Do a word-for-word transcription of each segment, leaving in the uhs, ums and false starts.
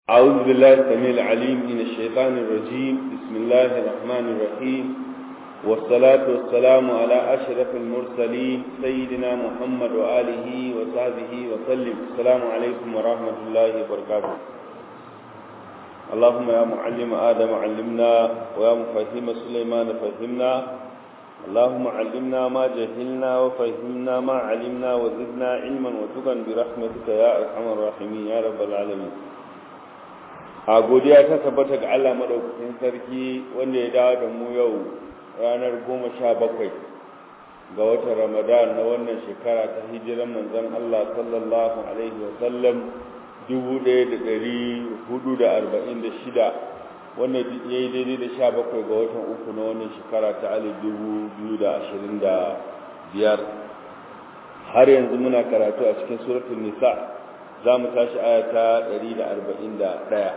أعوذ بالله السميع العليم من الشيطان الرجيم. بسم الله الرحمن الرحيم، والصلاة والسلام على أشرف المرسلين سيدنا محمد وآله وصحبه وسلم. السلام عليكم ورحمة الله وبركاته. اللهم يا معلم آدم علمنا، ويا مفهم سليمان فهمنا. اللهم علمنا ما جهلنا وفهمنا ما علمنا وزدنا علما وتقا برحمتك يا أرحم الراحمين يا رب العالمين. a godiya ta tabbata ga Allah madaukakin sarki wanda ya dawo da mu yau ranar goma sha bakwai ga watan Ramadan na wannan shekara ta hijiran manzon Allah sallallahu alaihi wa sallam dubu ɗaya da ɗari hudu da arba'in da shida, wanda ya yi daidai da sha bakwai ga watan uku na wannan shekara ta alif dubu biyu da ashirin da biyar. Har yanzu muna karatu a cikin suratul nisa, za mu tashi aya ta ɗari da arba'in da ɗaya.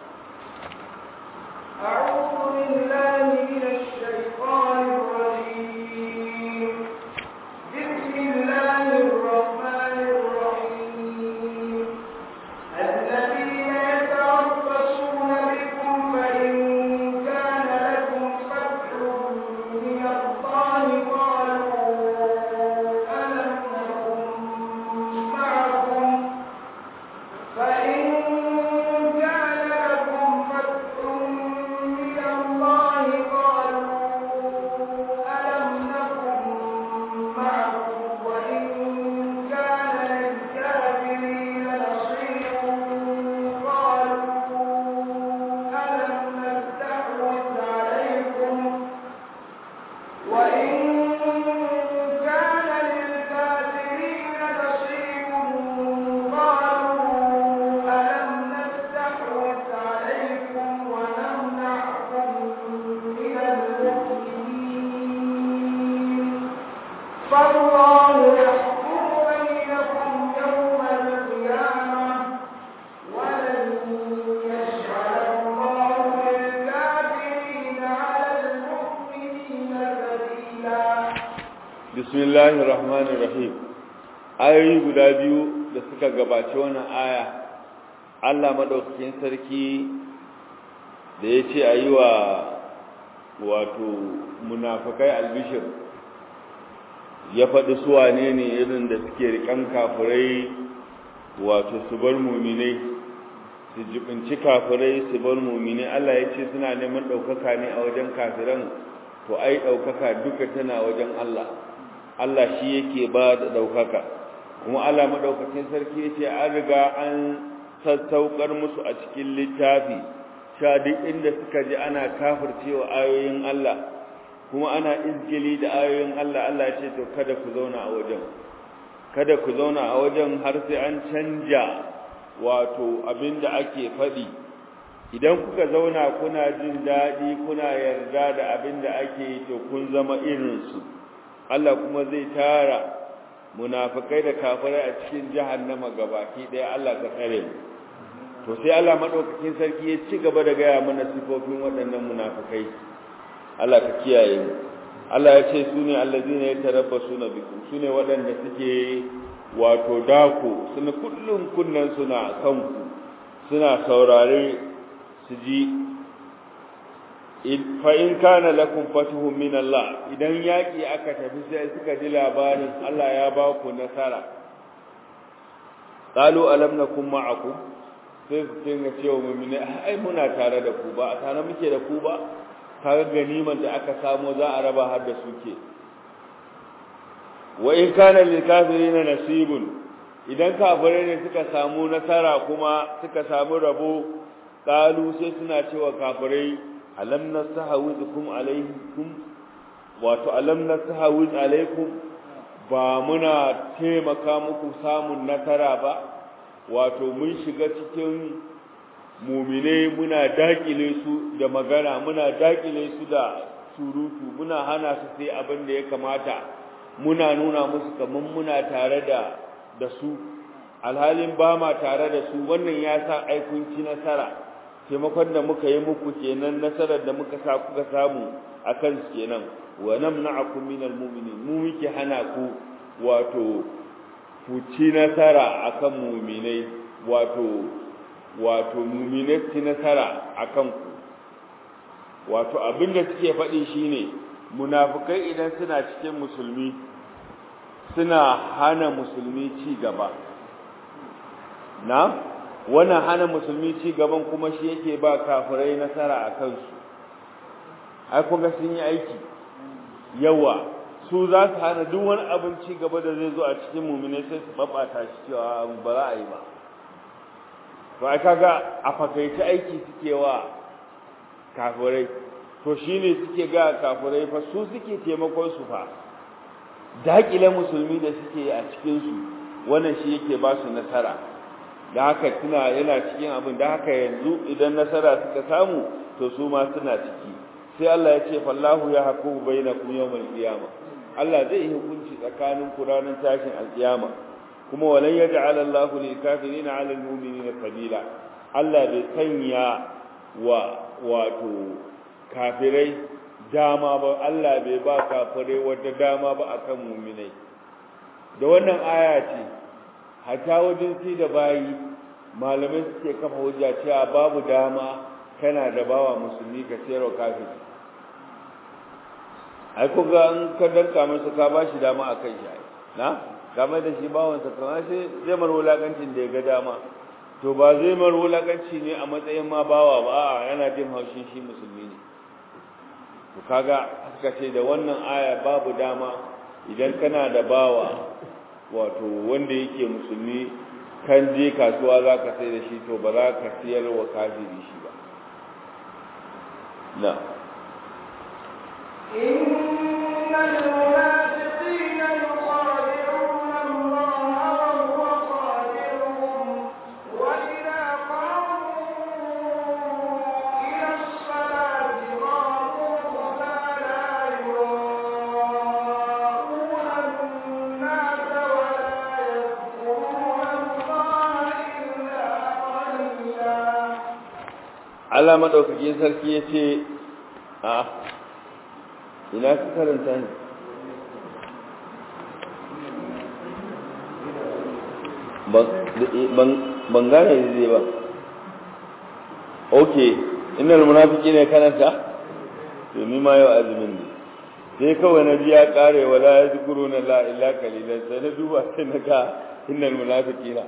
أعوذ بالله من الشيطان الرجيم. بسم الله الرحمن الرحيم. الذين يتربصون بكم فإن كان لكم فتح من الله قالوا ألم نكن معكم فإن Bismillahir Rahmanir Rahim. Ayoyi guda biyu da suka gabace wannan aya, Allah madaukakin sarki da ya ce ayi wa wato munafikai albishir, ya faɗi su wane ne irin da suke rikan kafirai, wato su bar mu'minai, su jibinci kafirai su bar mu'minai. Allah ya ce suna neman ɗaukaka ne a wajen kafiran, to ai ɗaukaka duka tana wajen Allah. Allah shi yake ba da ɗaukaka, kuma Allah maɗaukakin sarki ya ce an riga an sassaukar musu a cikin littafi, sha duk inda suka ji ana kafircewa ayoyin Allah kuma ana izgili da ayoyin Allah, Allah ya ce to kada ku zauna a wajen, kada ku zauna a wajen har sai an canja wato abin da ake faɗi. Idan kuka zauna kuna jin daɗi kuna yarda da abin da ake yi, to kun zama irinsu. Allah kuma zai tara munafikai da kafirai a cikin jahannama gabaki daya. Allah ka tsare mu. To sai Allah madaukakin sarki ya ci gaba da gaya mana sifofin waɗannan munafikai. Allah ka kiyaye mu. Allah ya ce sune allazina yatarabbasuna bikum, sune waɗanda suke wato dako, suna kullum kunnan suna kanku, suna saurare su ji fa in kana lakum fatuhun min Allah, idan yaki aka tafi sai suka ji labarin Allah ya ba ku nasara, qalu alam nakum ma'akum, sai su tinga cewa mu'mini ai muna tare da ku ba, a tare muke da ku ba, kaga ganiman da aka samu za a raba har da suke. Wa in kana lil kafirina nasibun, idan kafirai ne suka samu nasara kuma suka samu rabo, qalu sai suna cewa kafirai alam nastahwizukum alaikum, wato alam nastahwiz alaikum, ba muna taimaka muku samun nasara ba, wato mun shiga cikin mu'mine muna dakile su da magana, muna dakile su da surutu, muna hana su sai abin da ya kamata, muna nuna musu kaman muna tare da da su, alhalin ba ma tare da su. Wannan ya sa aikunci nasara, taimakon da muka yi muku kenan, nasarar da muka sa kuka samu akan su kenan. Wa namna'akum minal mu'minin, mu muke hana ku wato ku ci nasara akan mu'minai, wato wato mu'minai ci nasara akan ku wato abinda suke faɗi shine munafikai idan suna cikin musulmi suna hana musulmi ci gaba na wannan hana musulmi ci gaban kuma shi yake ba kafirai nasara a kansu ai kuma sun yi aiki yawa su za su hana duk wani abin ci gaba da zai zo a cikin mu'minai sai su babata shi cewa ba za a yi ba to ai kaga a fakaice aiki suke wa kafirai to shine suke ga kafirai fa su suke taimakon su fa dakile musulmi da suke a cikin su wannan shi yake ba su nasara da haka tuna yana cikin abin da haka yanzu idan nasara suka samu to su ma suna ciki sai Allah ya ce fallahu ya haku bainakum yawmal qiyamah Allah zai yi hukunci tsakanin ku ranar tashin alkiyama kuma walan yaj'al Allahu lil kafirina 'ala al mu'minina sabila Allah bai sanya wa wato kafirai dama ba Allah bai ba kafirai wata dama ba akan mu'minai da wannan aya ce hatta wajen sai da bayi malamai suke kafa hujja cewa babu dama kana da bawa musulmi ka sayarwa kafiri ai ko ga an ka danka masa ka bashi dama akan shi na game da shi bawon sa kamar sai zai mar wulakancin da ya ga dama to ba zai mar wulakanci ne a matsayin ma bawa ba a'a yana jin haushin shi musulmi ne to kaga suka ce da wannan aya babu dama idan kana da bawa wato wanda yake musulmi kan je kasuwa za ka sai da shi to ba za ka siyar wa kafiri shi ba na innal munafiqina yukhadi'una Allaha wa huwa khadi'uhum wa idha qamu ila as-salati qamu kusala yura'una an-nasa wa la yadhkuruna Allaha illa qalila. Allah madaukakin sarki yace a ina ka karanta ne ban gane zai ba ok innal munafiqina karanta to ni ma yau azumin ne sai kawai na ji ya kare wala yazkuruna la illa qalilan sai na duba sai na ga innal munafiqina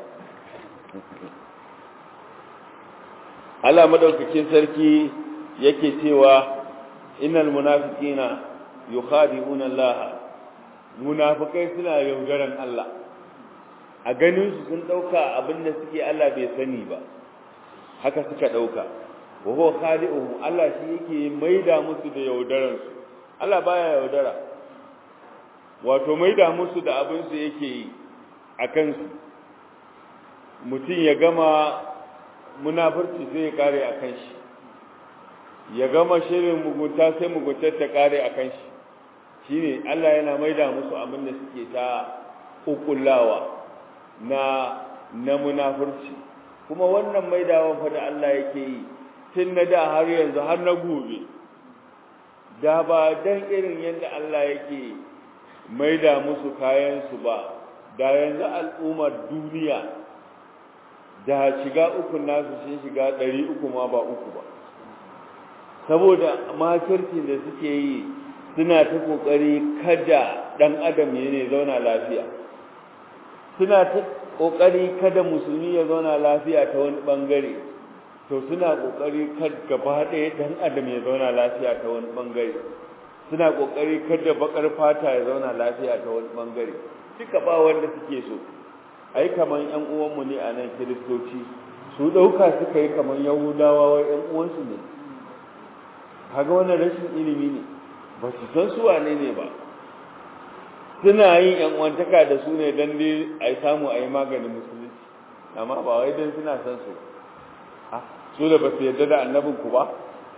Allah madaukakin sarki yake cewa innal munafiqina yukhadi'una Allah munafikai suna yaudaran Allah a ganin su sun dauka abinda suke Allah bai sani ba haka suka dauka wa huwa khadi'uhum Allah shi yake maida musu da yaudaran su Allah baya yaudara wato maida musu da abin su yake yi akan su mutum ya gama munafurci sai ya kare akan shi ya gama shirin mugunta sai muguntar ta kare akan shi shine Allah yana maida musu abin da suke ta ukullawa na na munafurci kuma wannan maidawa fa da Allah yake yi tun na da har yanzu har na gobe da ba dan irin yadda Allah yake maida musu kayan su ba da yanzu al'ummar duniya da shiga uku nasu sun shiga ɗari uku ma ba uku ba saboda makircin da suke yi suna ta kokari kada dan adam ne zauna lafiya suna ta kokari kada musulmi ya zauna lafiya ta wani bangare to suna kokari kada gaba ɗaya dan adam ya zauna lafiya ta wani bangare suna kokari kada bakar fata ya zauna lafiya ta wani bangare duka ba wanda suke so ai kaman ƴan uwanmu ne a nan kiristoci su dauka suka yi kaman yahudawa wai ƴan uwansu ne kaga wannan rashin ilimi ne ba su san su wane ne ba suna yin ƴan uwantaka da su ne dan dai ai samu ai maganin musulunci amma ba wai dan suna san su ah su da ba su yarda da annabin ku ba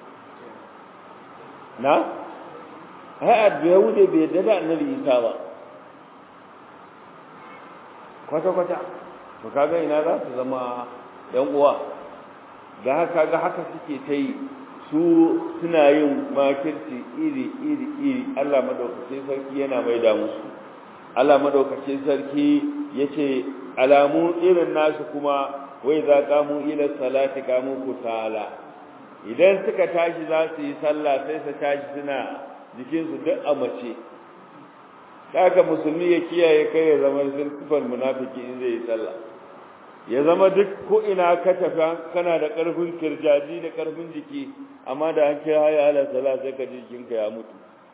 na ai a Yahude bai yarda da annabi Isa ba kwata kwata to kaga ina za su zama ƴan uwa da haka ga haka suke ta yi su suna yin makirci iri iri iri Allah madaukakin sarki yana maida musu Allah madaukakin sarki yace alamu irin nasu kuma wa idza qamu ila salati qamu kusala idan suka tashi za su yi sallah sai su tashi suna jikinsu duk a mace haka musulmi ya kiyaye kai ya zama sifar munafiki in zai yi sallah ya zama duk ko ina ka tafi kana da karfin kirjaji da karfin jiki amma da an kira ya ala sallah sai ka ji jikinka ya mutu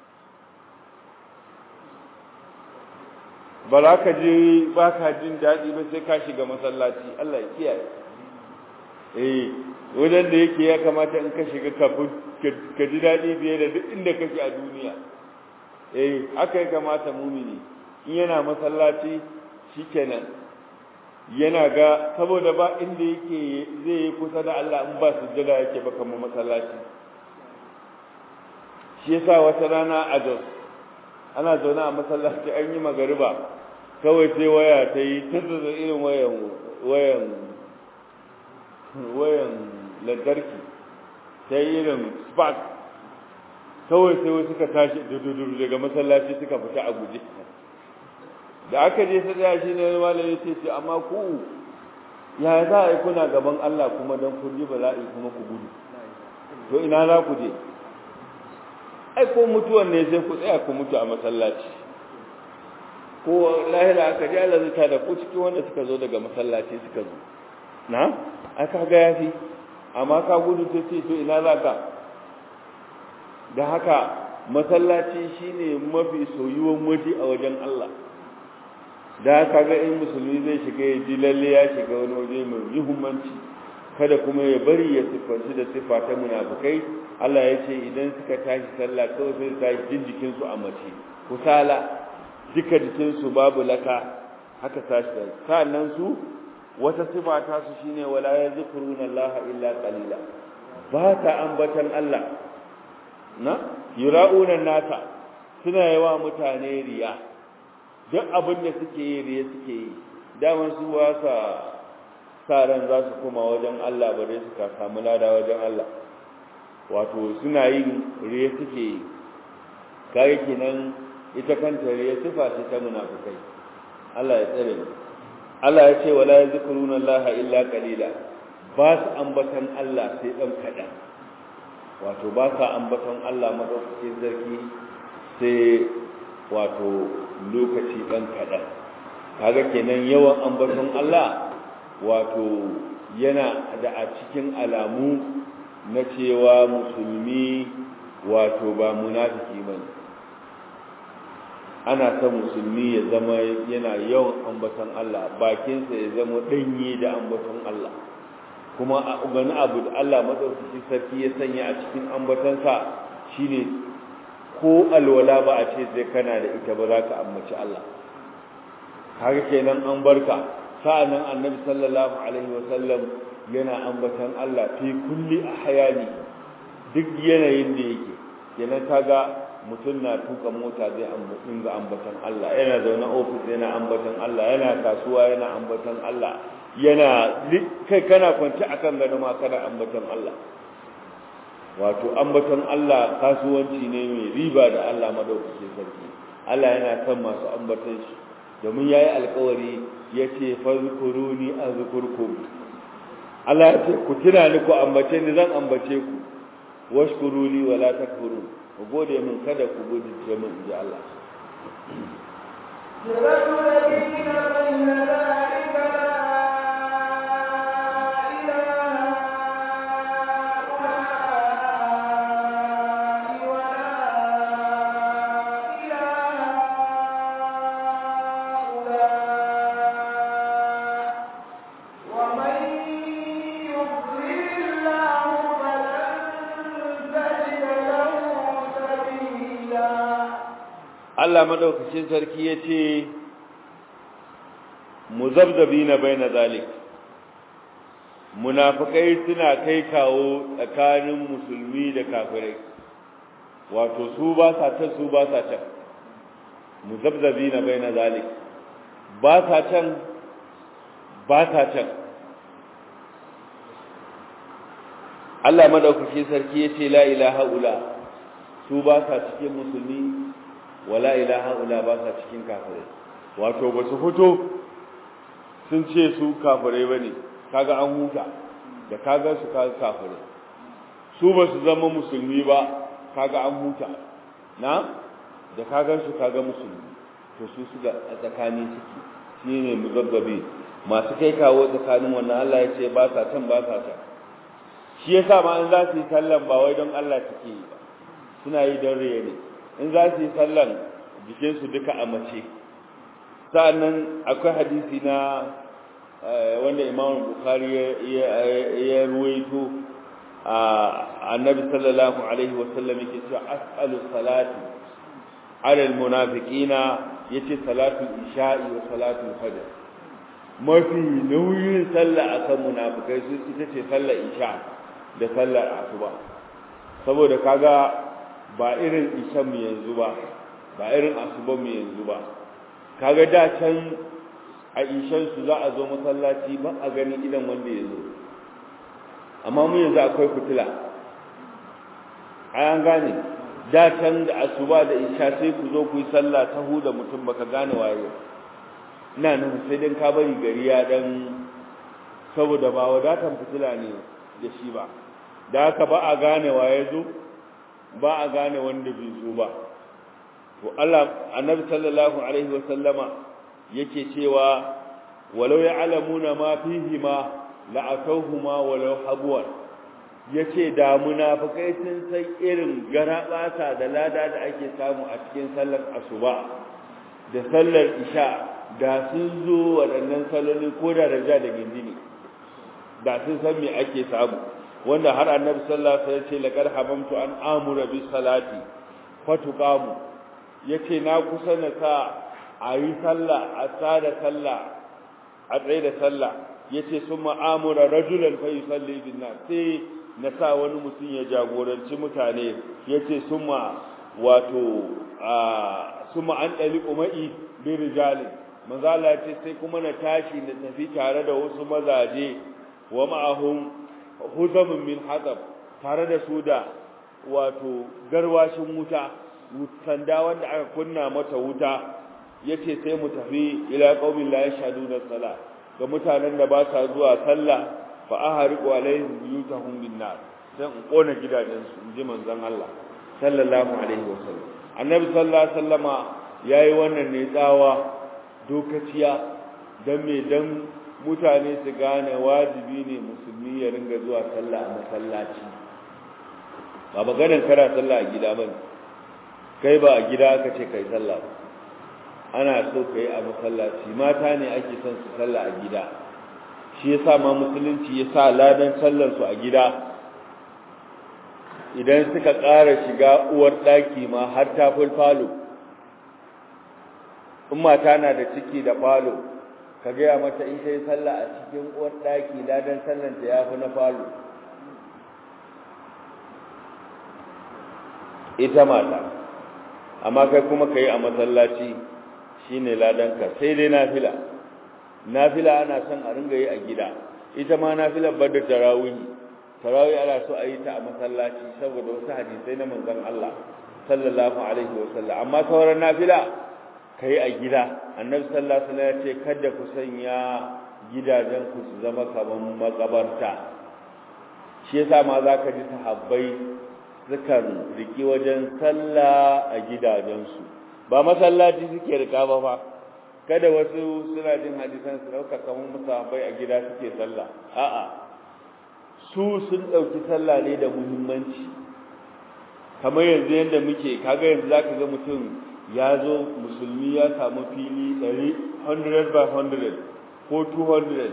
ba za ka ji ba ka jin daɗi ba sai ka shiga masallaci Allah ya kiyaye eh wajen da yake ya kamata in ka shiga kafin ka ji daɗi biye da duk inda kake a duniya eh haka ya kamata mumini in yana masallaci shikenan yana ga saboda ba inda yake zai yi kusa da Allah in ba sujjada yake ba kamar masallaci shi yasa wata rana a Jos ana zaune a masallaci an yi magariba kawai sai waya ta yi ta da irin wayan wayan wayan lantarki ta yi irin spark kawai sai wasu suka tashi dududu daga masallaci suka fita a guje da aka je sai ya shi ne malami sai ce amma ku ya za a yi kuna gaban Allah kuma dan kun ji bala'i kuma ku gudu to ina za ku je ai ko mutuwan ne sai ku tsaya ku mutu a masallaci ko lahira aka ji Allah zai tada ku cikin wanda suka zo daga masallaci suka zo na aka ga yafi amma ka gudu ta ce to ina za ka da haka masallaci shine mafi soyuwan waje a wajen Allah da haka ga in musulmi zai shiga ya ji lalle ya shiga wani waje mai muhimmanci kada kuma ya bari ya sifanci da sifa ta munafikai Allah ya ce idan suka tashi sallah kawai sai su tashi jin jikinsu a mace kusala duka jikinsu babu laka haka tashi sannan su wata sifa ta su shine wala yazkuruna Allah illa qalila ba ta ambatan Allah na yura'una nasa suna yawa mutane riya duk abin da suke yi riya suke yi daman su ba sa sa ran za su koma wajen Allah ba dai suka samu lada wajen Allah wato suna yin riya suke yi kai kenan ita kanta riya sifa ce ta munafikai Allah ya tsare mu Allah ya ce wala yazkuruna Allah illa qalila ba su ambatan Allah sai dan kadan wato ba sa ambatan Allah madaukakin sarki sai wato lokaci dan kadan kaga kenan yawan ambaton Allah wato yana da a cikin alamu na cewa musulmi wato ba munafiki bane ana son musulmi ya zama yana yawan ambaton Allah bakinsa ya zama danye da ambaton Allah kuma wani abu da Allah madaukakin sarki ya sanya a cikin ambatonsa shine ko alwala ba a ce sai kana da ita ba za ka ambaci Allah haka kenan an barka sa'annan annabi sallallahu alaihi wasallam yana ambaton Allah fi kulli ahyani duk yanayin da yake kenan kaga mutum na tuka mota zai ambaton ga ambaton Allah yana zaune office yana ambaton Allah yana kasuwa yana ambaton Allah yana kai kana kwance akan gado ma kana ambaton Allah wato ambaton Allah kasuwanci ne mai riba da Allah madaukakin sarki Allah yana son masu ambaton shi domin yayi alƙawari yace fazkuruni azkurkum Allah ya ce ku tuna ni ku ambace ni zan ambace ku washkuruli wala takfurun ku gode min kada ku gode min inji Allah Allah madaukakin sarki yace muzabzabina baina zalik munafikai suna kai kawo tsakanin musulmi da kafirai wato su ba sa can su ba sa can muzabzabina baina zalik ba sa can ba sa can Allah madaukakin sarki yace la ilaha illa su ba sa cikin musulmi wala ilaha illa ba sa cikin kafirai wato ba su fito sun ce su kafirai bane kaga an huta da kaga su kaga kafirai su ba su zama musulmi ba kaga an huta na da kaga su kaga musulmi to su su ga tsakani ciki shine muzabbabi masu kai kawo tsakanin wannan Allah ya ce ba sa can ba sa can shi yasa ma in za su yi sallan ba wai don Allah take yi ba suna yi don riya ne in za su yi sallan jikin su duka a mace sa'annan akwai hadisi na wanda Imam Bukhari ya ruwaito annabi sallallahu alaihi wasallam yake cewa as'alu salati ala almunafiqina yace salatu isha'i wa salatu fajr mafi nauyin sallah akan munafikai su ita ce sallar isha da sallar asuba saboda kaga ba irin isha mu yanzu ba ba irin asuba mu yanzu ba kaga da can a ishan su za a zo masallaci ba a gani idan wanda ya zo amma mu yanzu akwai fitila an gane da can da asuba da isha sai ku zo ku yi sallah ta huda mutum baka gane waye ina nan sai dan ka bari gari ya dan saboda ba wadatan fitila ne da shi ba da haka ba a gane waye zo ba a gane wanda bai zo ba to Allah annabi sallallahu alaihi wasallama yake cewa walau ya'lamuna ma fihi ma la'atawhuma walau habwan yace da munafikai sun san irin garabasa da lada da ake samu a cikin sallar asuba da sallar isha da sun zo waɗannan salloli ko da raja da gindini da sun san me ake samu wanda har annabi sallallahu alaihi wasallam ya ce laqad habamtu an amura bis salati fatuqamu yace na kusa na sa ayi sallah a tsada sallah a tsaye da sallah yace summa amura rajulan fa yusalli bin nas sai na sa wani mutum ya jagoranci mutane yace summa wato summa an dali umai bi rijalin manzo Allah yace sai kuma na tashi na tafi tare da wasu mazaje wa ma'ahum huzamun min hatab tare da su da wato garwashin wuta sanda wanda aka kunna mata wuta yace sai mu tafi ila qaumin la yashhaduna salat ga mutanen da ba sa zuwa sallah fa ahriqu alaihim buyutahum bin nar sai in kona gidajen su inji manzon Allah sallallahu alaihi wasallam annabi sallallahu alaihi wasallama yayi wannan ne tsawa dokaciya dan me dan mutane su gane wajibi ne musulmi ya ringa zuwa sallah a masallaci ba maganar kana sallah a gida bane kai ba a gida aka ce kai sallah ana so kai a masallaci mata ne ake son su sallah a gida shi yasa ma musulunci yasa ladan sallar su a gida idan suka ƙara shiga uwar daki ma har ta fulfalo in mata na da ciki da falo ka gaya mata in ta yi sallah a cikin uwar daki ladan sallar ta yafi na falo ita mata amma kai kuma kai a masallaci shine ladanka sai dai nafila nafila ana son a ringa yi a gida ita ma nafila bada tarawih tarawih ana so a yi ta a masallaci saboda wasu hadisai na manzon Allah sallallahu alaihi wasallam amma sauran nafila kai a gida annabi sallallahu alaihi wasallam ya ce kada ku sanya gidajen ku su zama kaman makabarta shi yasa ma zaka ji sahabbai sukan riki wajen sallah a gidajensu ba masallaci suke rika ba fa kada wasu suna jin hadisan su dauka kaman musafai a gida suke sallah a'a su sun dauki sallah ne da muhimmanci kamar yanzu yanda muke kaga yanzu zaka ga mutum ya zo musulmi ya samu fili ɗari hundred by hundred ko two hundred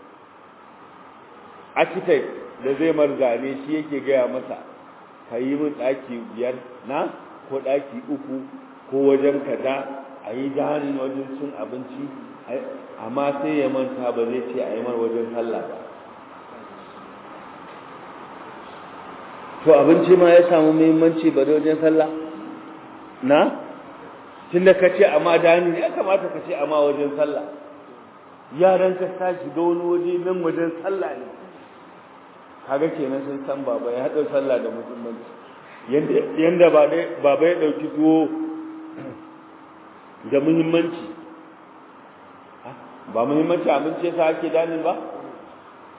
architect da zai marzane shi yake gaya masa ka yi min ɗaki biyar na ko ɗaki uku ko wajen kaza a yi danin wajen cin abinci amma sai ya manta ba zai ce a yi mar wajen sallah ba to abinci ma ya samu muhimmanci ba wajen sallah na tunda ka ce amma danin ya kamata ka ce amma wajen sallah yaran ka ta shiga wani waje nan wajen sallah ne kaga kenan sun san baba ya hada sallah da musulmanci yanda yanda ba dai baba ya dauki tuwo da muhimmanci ba muhimmanci abinci yasa ake danin ba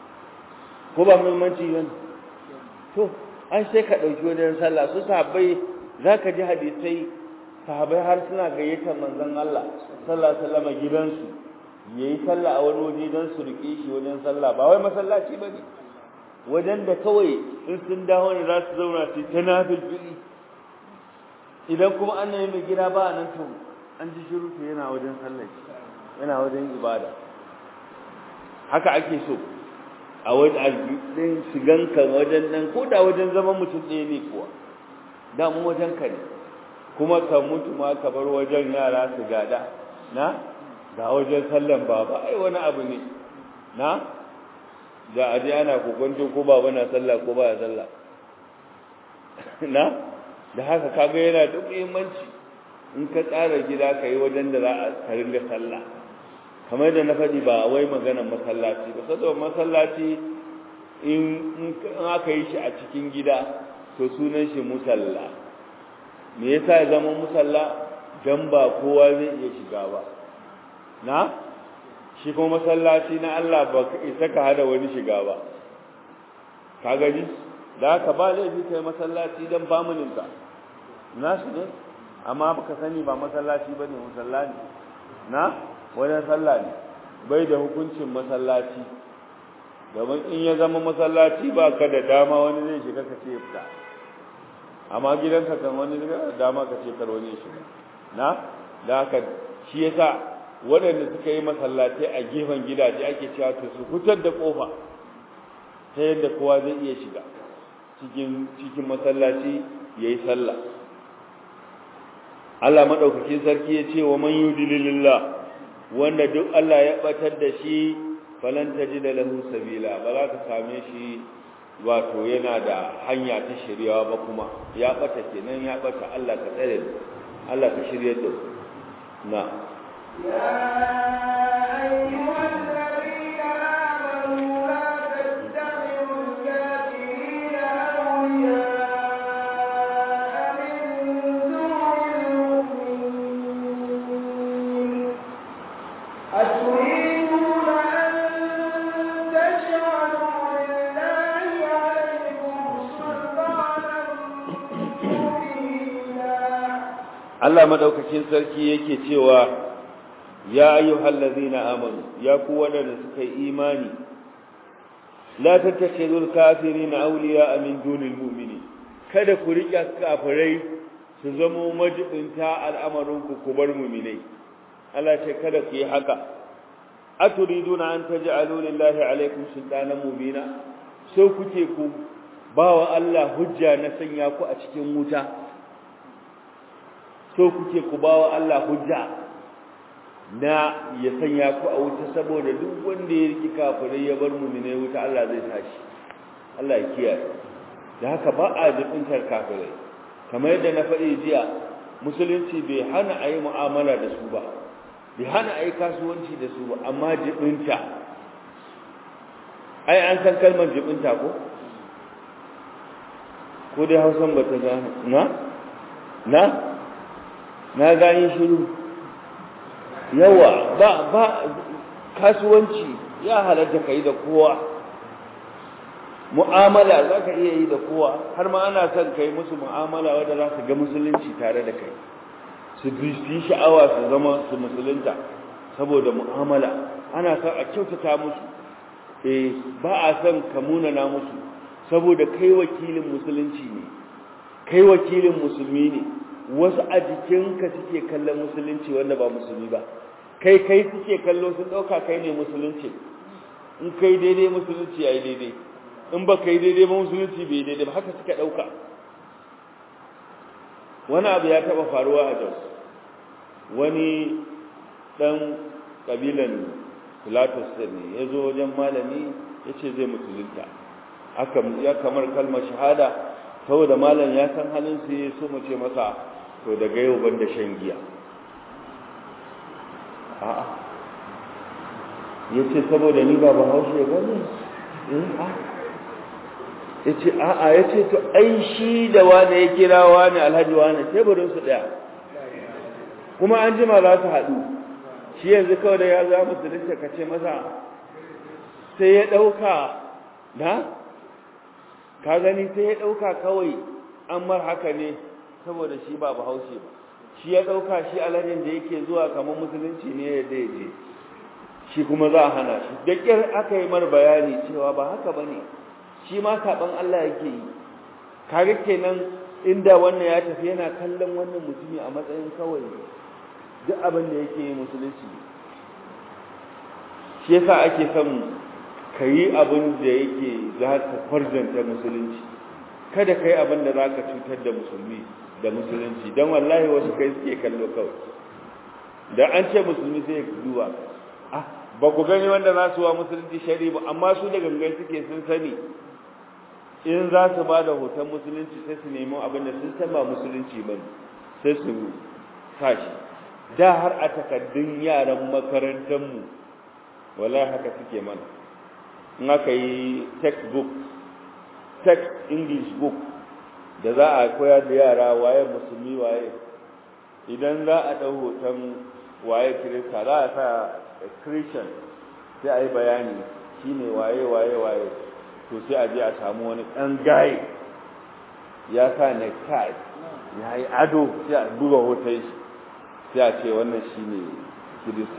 ko ba muhimmanci ne to an sai ka dauki wajen sallah su sahabbai zaka ji hadisai sahabbai har suna gayyatar manzon Allah sallallahu alaihi wasallam gidansu yayi sallah a wani waje dan su rike shi wajen sallah ba wai masallaci bane wajen da kawai in sun dawo ne za su zauna su ta nafilfili idan kuma an yi mai gida ba nan to an ji shiru to yana wajen sallah yana wajen ibada haka ake so a wajen shiganka wajen nan ko da wajen zaman mutum ɗaya ne kuwa da mu wajen ka ne kuma ka mutu ma ka bar wajen yara su gada na ga wajen sallan baba ai wani abu ne na da aje ana kokonto ko baba na sallah ko baya sallah na da haka kaga yana da muhimmanci in ka tsara gida ka yi wajen da za a ringa sallah kamar da na faɗi ba wai maganar masallaci ba saboda masallaci in aka yi shi a cikin gida to sunan shi musalla me yasa ya zama musalla dan ba kowa zai iya shiga ba na shi kuma masallaci na Allah ba ka isa ka hada wani shiga ba ka gani da ka ba laifi kai masallaci dan familin ka nasu ne amma baka sani ba masallaci bane musalla ne na wajen sallah ne bai da hukuncin masallaci domin in ya zama masallaci ba ka da dama wani zai shiga ka ce fita amma gidanka kan wani da dama ka ce kar wani shiga na da haka shi yasa waɗanda suka yi masallatai a gefen gidaje ake cewa to su fitar da kofa ta yadda kowa zai iya shiga cikin cikin masallaci yayi sallah Allah madaukakin sarki ya ce wa man yudilillah wanda duk Allah ya batar da shi falan tajida lahu sabila ba za ka same shi wato yana da hanya ta shiriyawa ba kuma ya bata kenan ya bata Allah ka tsare Allah ka shirye da na ya ayyuhal ladina amanu la tattabi'ul kafirina awliya Allah madaukakin sarki yake cewa ya ayyuhal ladina amanu ya ku wadanda suka yi imani la tattakhidul kafirina awliya min dunil mu'minin kada ku riƙa kafirai su zama majibinta al'amarin ku ku bar mu'minai Allah ce kada ku yi haka aturiduna an taj'alu lillahi alaykum sultanan mubina so kuke ku bawa Allah hujja na sanya ku a cikin wuta so kuke ku bawa Allah hujja na ya sanya ku a wuta saboda duk wanda ya riki kafirai ya bar mu'mine wuta Allah zai tashi Allah ya kiyaye da haka ba a jibintar kafirai kamar yadda na faɗi jiya musulunci bai hana a yi mu'amala da su ba bai hana a yi kasuwanci da su ba amma jibinta ai an san kalmar jibinta ko ko dai hausan ba ta gane na na na gani shiru yawa ba ba kasuwanci ya halatta kai da kowa mu'amala za ka iya yi da kowa har ma ana son kai musu mu'amala wanda za su ga musulunci tare da kai su bi sha'awa su zama su musulunta saboda mu'amala ana son a kyautata musu eh ba a son ka munana musu saboda kai wakilin musulunci ne kai wakilin musulmi ne wasu a jikinka suke kallon musulunci wanda ba musulmi ba kai kai suke kallo sun dauka kai ne musulunci in kai daidai musulunci yayi daidai in ba kai daidai ba musulunci bai daidai ba haka suka dauka wani abu ya taba faruwa a Jos wani dan kabilan Pilatus ne yazo wajen malami yace zai musulunta aka ya kamar kalmar shahada saboda malam ya san halin sai so mu ce masa to daga yau banda shan giya a'a yace saboda ni ba Bahaushe bane eh a yace a'a yace to ai shi da wani ya kira wani Alhaji wani teburin su daya kuma an jima za su hadu shi yanzu kawai da ya za musulunta kace masa sai ya dauka na ka gani sai ya ɗauka kawai an mar haka ne saboda shi ba bahaushe ba shi ya ɗauka shi aladin da yake zuwa kamar musulunci ne ya je shi kuma za a hana shi da ƙyar aka yi mar bayani cewa ba haka ba ne shi ma saɓan Allah yake yi kaga kenan inda wannan ya tafi yana kallon wannan mutumi a matsayin kawai duk abin da yake yi musulunci shi yasa ake son ka yi abin da yake za ka farzanta musulunci kada ka yi abin da za ka cutar da musulmi da musulunci don wallahi wasu kai suke kallo kawai da an ce musulmi sai duba ah ba ku gani wanda za su wa musulunci shari ba amma su da gangan suke sun sani in za su ba da hoton musulunci sai su nemo abin da sun san ba musulunci ba sai su tashi da har a takaddun yaran makarantarmu wallahi haka suke mana in aka yi textbook text english book da za a koyar da yara waye musulmi waye idan za a ɗau hoton waye kirista za a sa christian sai a yi bayani shine waye waye waye to sai a je a samu wani ɗan gaye ya sa necktie ya yi ado sai a buga hoton shi sai a ce wannan shine kirista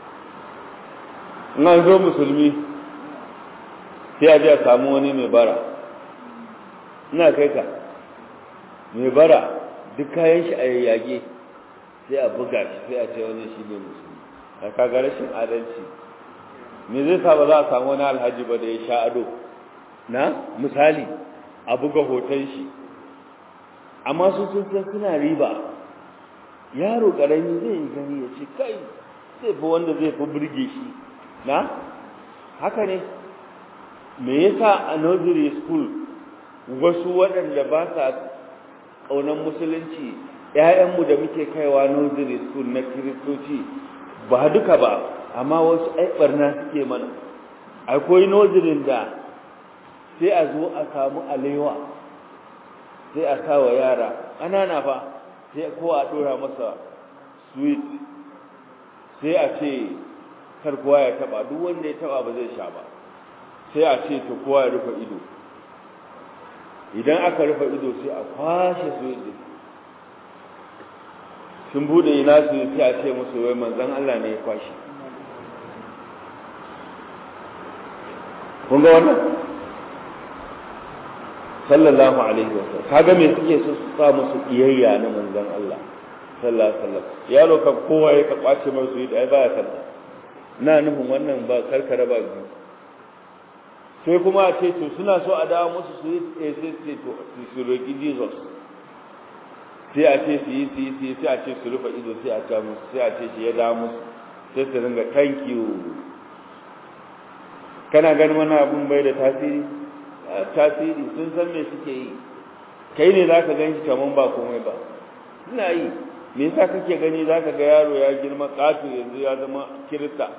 in an zo musulmi sai a je a samu wani mai bara ina kai ka mai bara duk kayan shi a yayyage sai a buga shi sai a ce wani shi ne musulmi a kaga rashin adalci me zai sa ba za a samu wani alhaji ba da ya sha ado na misali a buga hoton shi amma su sun san suna riba yaro karami zai yi gani ya ce kai sai fi wanda zai fi burge shi na haka ne me yasa a nursery school wasu waɗanda ba sa ƙaunar musulunci ‘ya'yanmu da muke kaiwa nursery school na kiristoci ba duka ba amma wasu aiɓarna suke mana akwai nursery da sai a zo a samu alewa sai a sa wa yara ƙanana fa sai ko a ɗora masa sweet sai a ce kar kowa ya taɓa duk wanda ya taɓa ba zai sha ba sai a ce to kowa ya rufe ido idan aka rufe ido sai a kwashe su yadda sun bude ina su sai a ce musu wai manzon Allah ne ya kwashe kun ga wannan sallallahu alaihi wasallam kaga me suke so su sa musu iyayya na manzon Allah sallallahu alaihi wasallam yaro kan kowa ya kwace mai su ai baya sallah na nufin wannan ba karkara ba sai kuma a ce to suna so a dawo musu su yi sai sai to su roki Jesus sai a ce su yi su yi sai a ce su rufe ido sai a ta musu sai a ce shi ya dawo musu sai su ringa thank you kana ganin wannan abun bai da tasiri tasiri sun san me suke yi kai ne zaka ganshi kaman ba komai ba ina yi me yasa kake gani zaka ga yaro ya girma kato yanzu ya zama kirista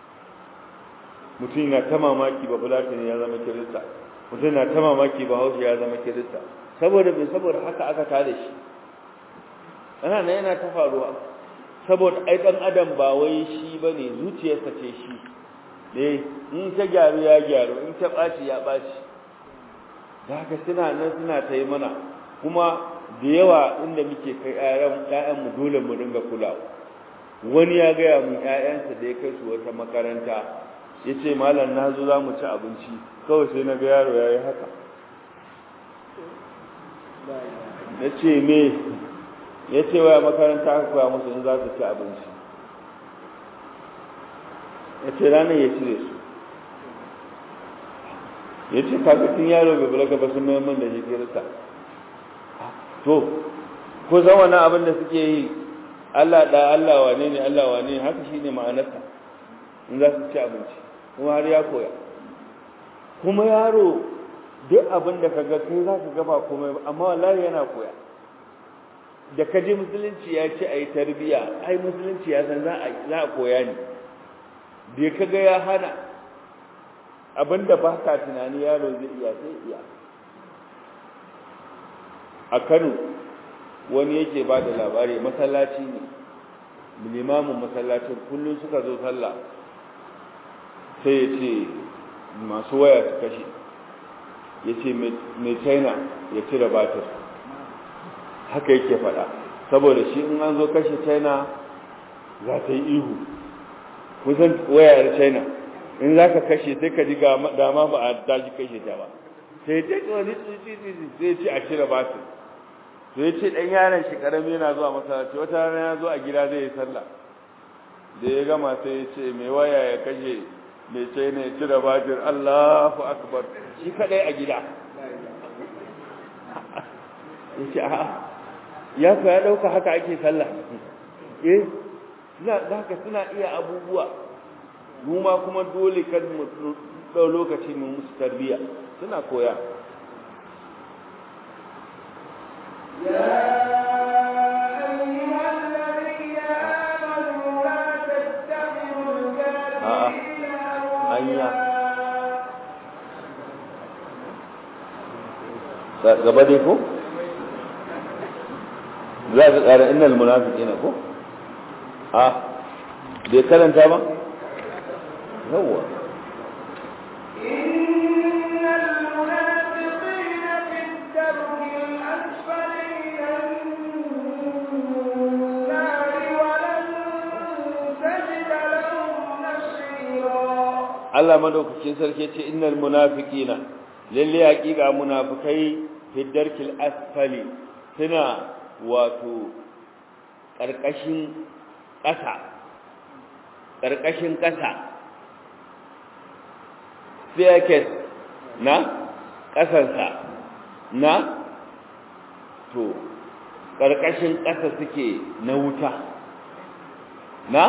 mutum na ta mamaki ba fulatani ya zama kirista mutum na ta mamaki ba hausa ya zama kirista saboda bai saboda haka aka tada shi ana nan yana ta faruwa saboda ai dan adam ba wai shi bane zuciyarsa ce shi eh in ta gyaru ya gyaru in ta baci ya baci da haka suna nan suna ta yi mana kuma da yawa inda muke kai ƴaƴan mu dole mu dinga kulawa wani ya gaya mun ƴaƴansa da ya kai su wata makaranta ya ce malam na zo za mu ci abinci kawai sai na ga yaro ya yi haka na ce me ya ce waya makaranta aka koya musu in za su ci abinci ya ce ranar ya cire su ya ce kakatin yaro bai bulaga ba sun mayan da shi kirista to ko zan wani abin da suke yi Allah da Allah wane ne Allah wane ne haka shi ne ma'anarsa in za su ci abinci kuma har ya koya kuma yaro duk abin da ka ga kai za ka gaba komai amma wallahi yana koya da ka je musulunci ya ce a yi tarbiya ai musulunci ya san za a koya ne da ka ga ya hana abin da ba ka tunani yaro zai iya sai iya a Kano wani yake ba da labari masallaci ne limamin masallacin kullum suka zo sallah sai ya ce masu waya su kashe yace mai China ya cire batir haka yake faɗa saboda shi in an zo kashe China za ta yi ihu kusan wayar China in za ka kashe sai ka ji dama ba a tashi kashe ta ba sai ta wani zai ce a cire batir to ya ce ɗan yaron shi ƙarami yana zuwa masallaci wata rana ya zo a gida zai yi sallah da ya gama sai ya ce mai waya ya kashe mai China ya cire batir Allahu akbar shi kaɗai a gida ya ce a'a ya fa ya ɗauka haka ake sallah eh suna haka suna iya abubuwa mu ma kuma dole kan mu dau lokaci mu musu tarbiya suna koya ya ayyuhal ladina amanu la tattabi'ul kafirina ayya gaba dai ko za ka ƙara innal munafiqina ko a bai karanta ba yawwa innal munafiqina fi ad-darkil asfali minan-nar wa lan tajid lahum nasira Allah madaukakin sarki ce innal munafiqina lalle haƙiƙa munafikai fi ad-darkil asfali suna wato ƙarƙashin ƙasa ƙarƙashin ƙasa staircase na ƙasarsa na to ƙarƙashin ƙasa suke na wuta na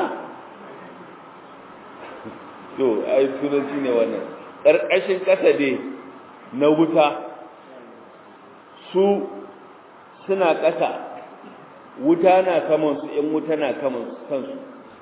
to ai turanci ne wannan ƙarƙashin ƙasa dai na wuta su suna ƙasa wuta na saman su ‘yan wuta na kaman kansu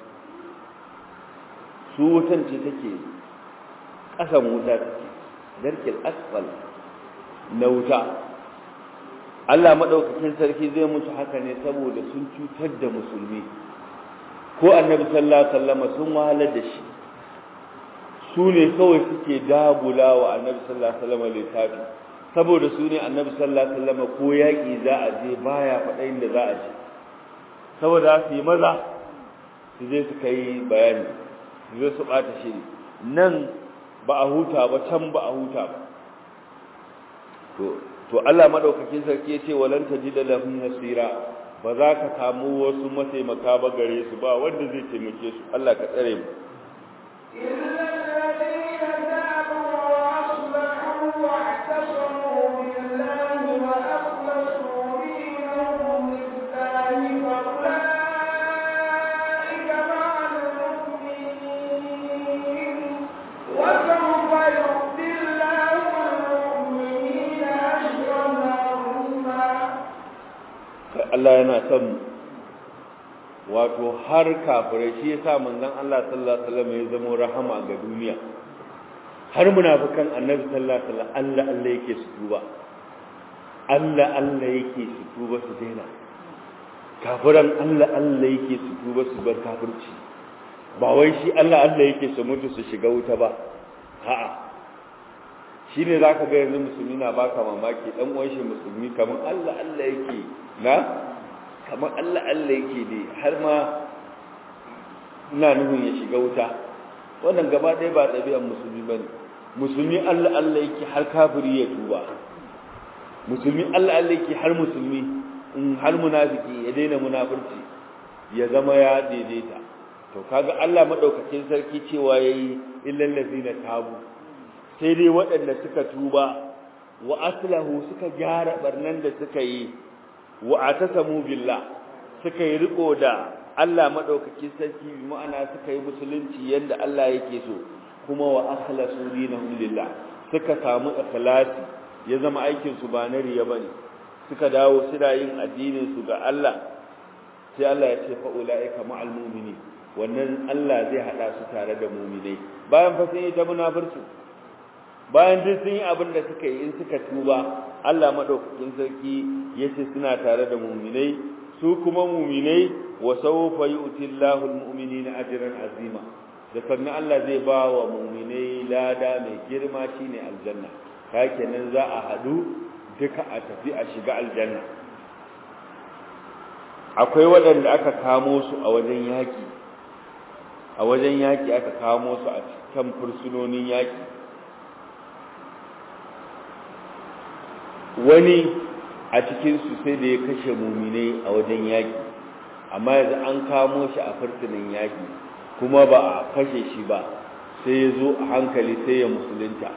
su wutan ce take ƙasan wuta take darkil asfal na wuta Allah maɗaukakin sarki zai mutu haka ne saboda sun cutar da musulmi ko annabi sallallahu alaihi wasallam sun wahalar da shi su ne kawai suke dagula wa annabi sallallahu alaihi wasallam littafi saboda su ne annabi sallallahu alaihi wasallam ko yaƙi za a je baya faɗa inda za a je saboda su yi maza su je su kai bayani su zo su ɓata shiri nan ba a huta ba can ba a huta ba to to Allah madaukakin sarki ya ce walan tajida lahum nasira ba za ka samu wasu mataimaka ba gare su ba wanda zai taimake su Allah ka tsare mu Allah yana son wato har kafirai shi yasa manzon Allah sallallahu alaihi wasallam ya zama rahama ga duniya har munafikan annabi sallallahu alaihi wasallam Allah Allah yake su tuba Allah Allah yake su tuba su daina kafiran Allah Allah yake su tuba su bar kafirci ba wai shi Allah Allah yake su mutu su shiga wuta ba a'a shine zaka ga yanzu musulmi na baka mamaki dan uwan shi musulmi kaman Allah Allah yake na kamar Allah Allah yake dai har ma ina nufin ya shiga wuta wannan gaba ɗaya ba ɗabi'ar musulmi bane musulmi Allah Allah yake har kafiri ya tuba musulmi Allah Allah yake har musulmi in har munafiki ya daina munafurci ya zama ya daidaita to kaga Allah madaukakin sarki cewa yayi illal ladina tabu sai dai waɗanda suka tuba wa aslahu suka gyara barnan da suka yi wa atasamu billah suka yi riko da Allah madaukakin sarki bi ma'ana suka yi musulunci yanda Allah yake so kuma wa akhlasu dinahum lillah suka samu ikhlasi ya zama aikin su ba na riya bane suka dawo suna yin addinin su ga Allah sai Allah ya ce fa ulaika ma'al mu'minin wannan Allah zai hada su tare da mu'minai bayan fa sun yi ta munafirci bayan duk sun yi abin da suka yi in suka tuba Allah madaukakin sarki yace suna tare da mu'minai su kuma mu'minai wa sawfa yu'tillahu almu'minina ajran azima da sannan Allah zai ba wa mu'minai lada mai girma shine aljanna ka kenan za a haɗu duka a tafi a shiga aljanna. Akwai waɗanda aka kamo su a wajen yaƙi a wajen yaƙi aka kamo su a cikin fursunonin yaƙi. Wani a cikinsu sai da ya kashe muminai a wajen yaƙi, amma yanzu an kamo shi a fursunan yaƙi kuma ba a kashe shi ba, sai ya zo a hankali sai ya musulunta.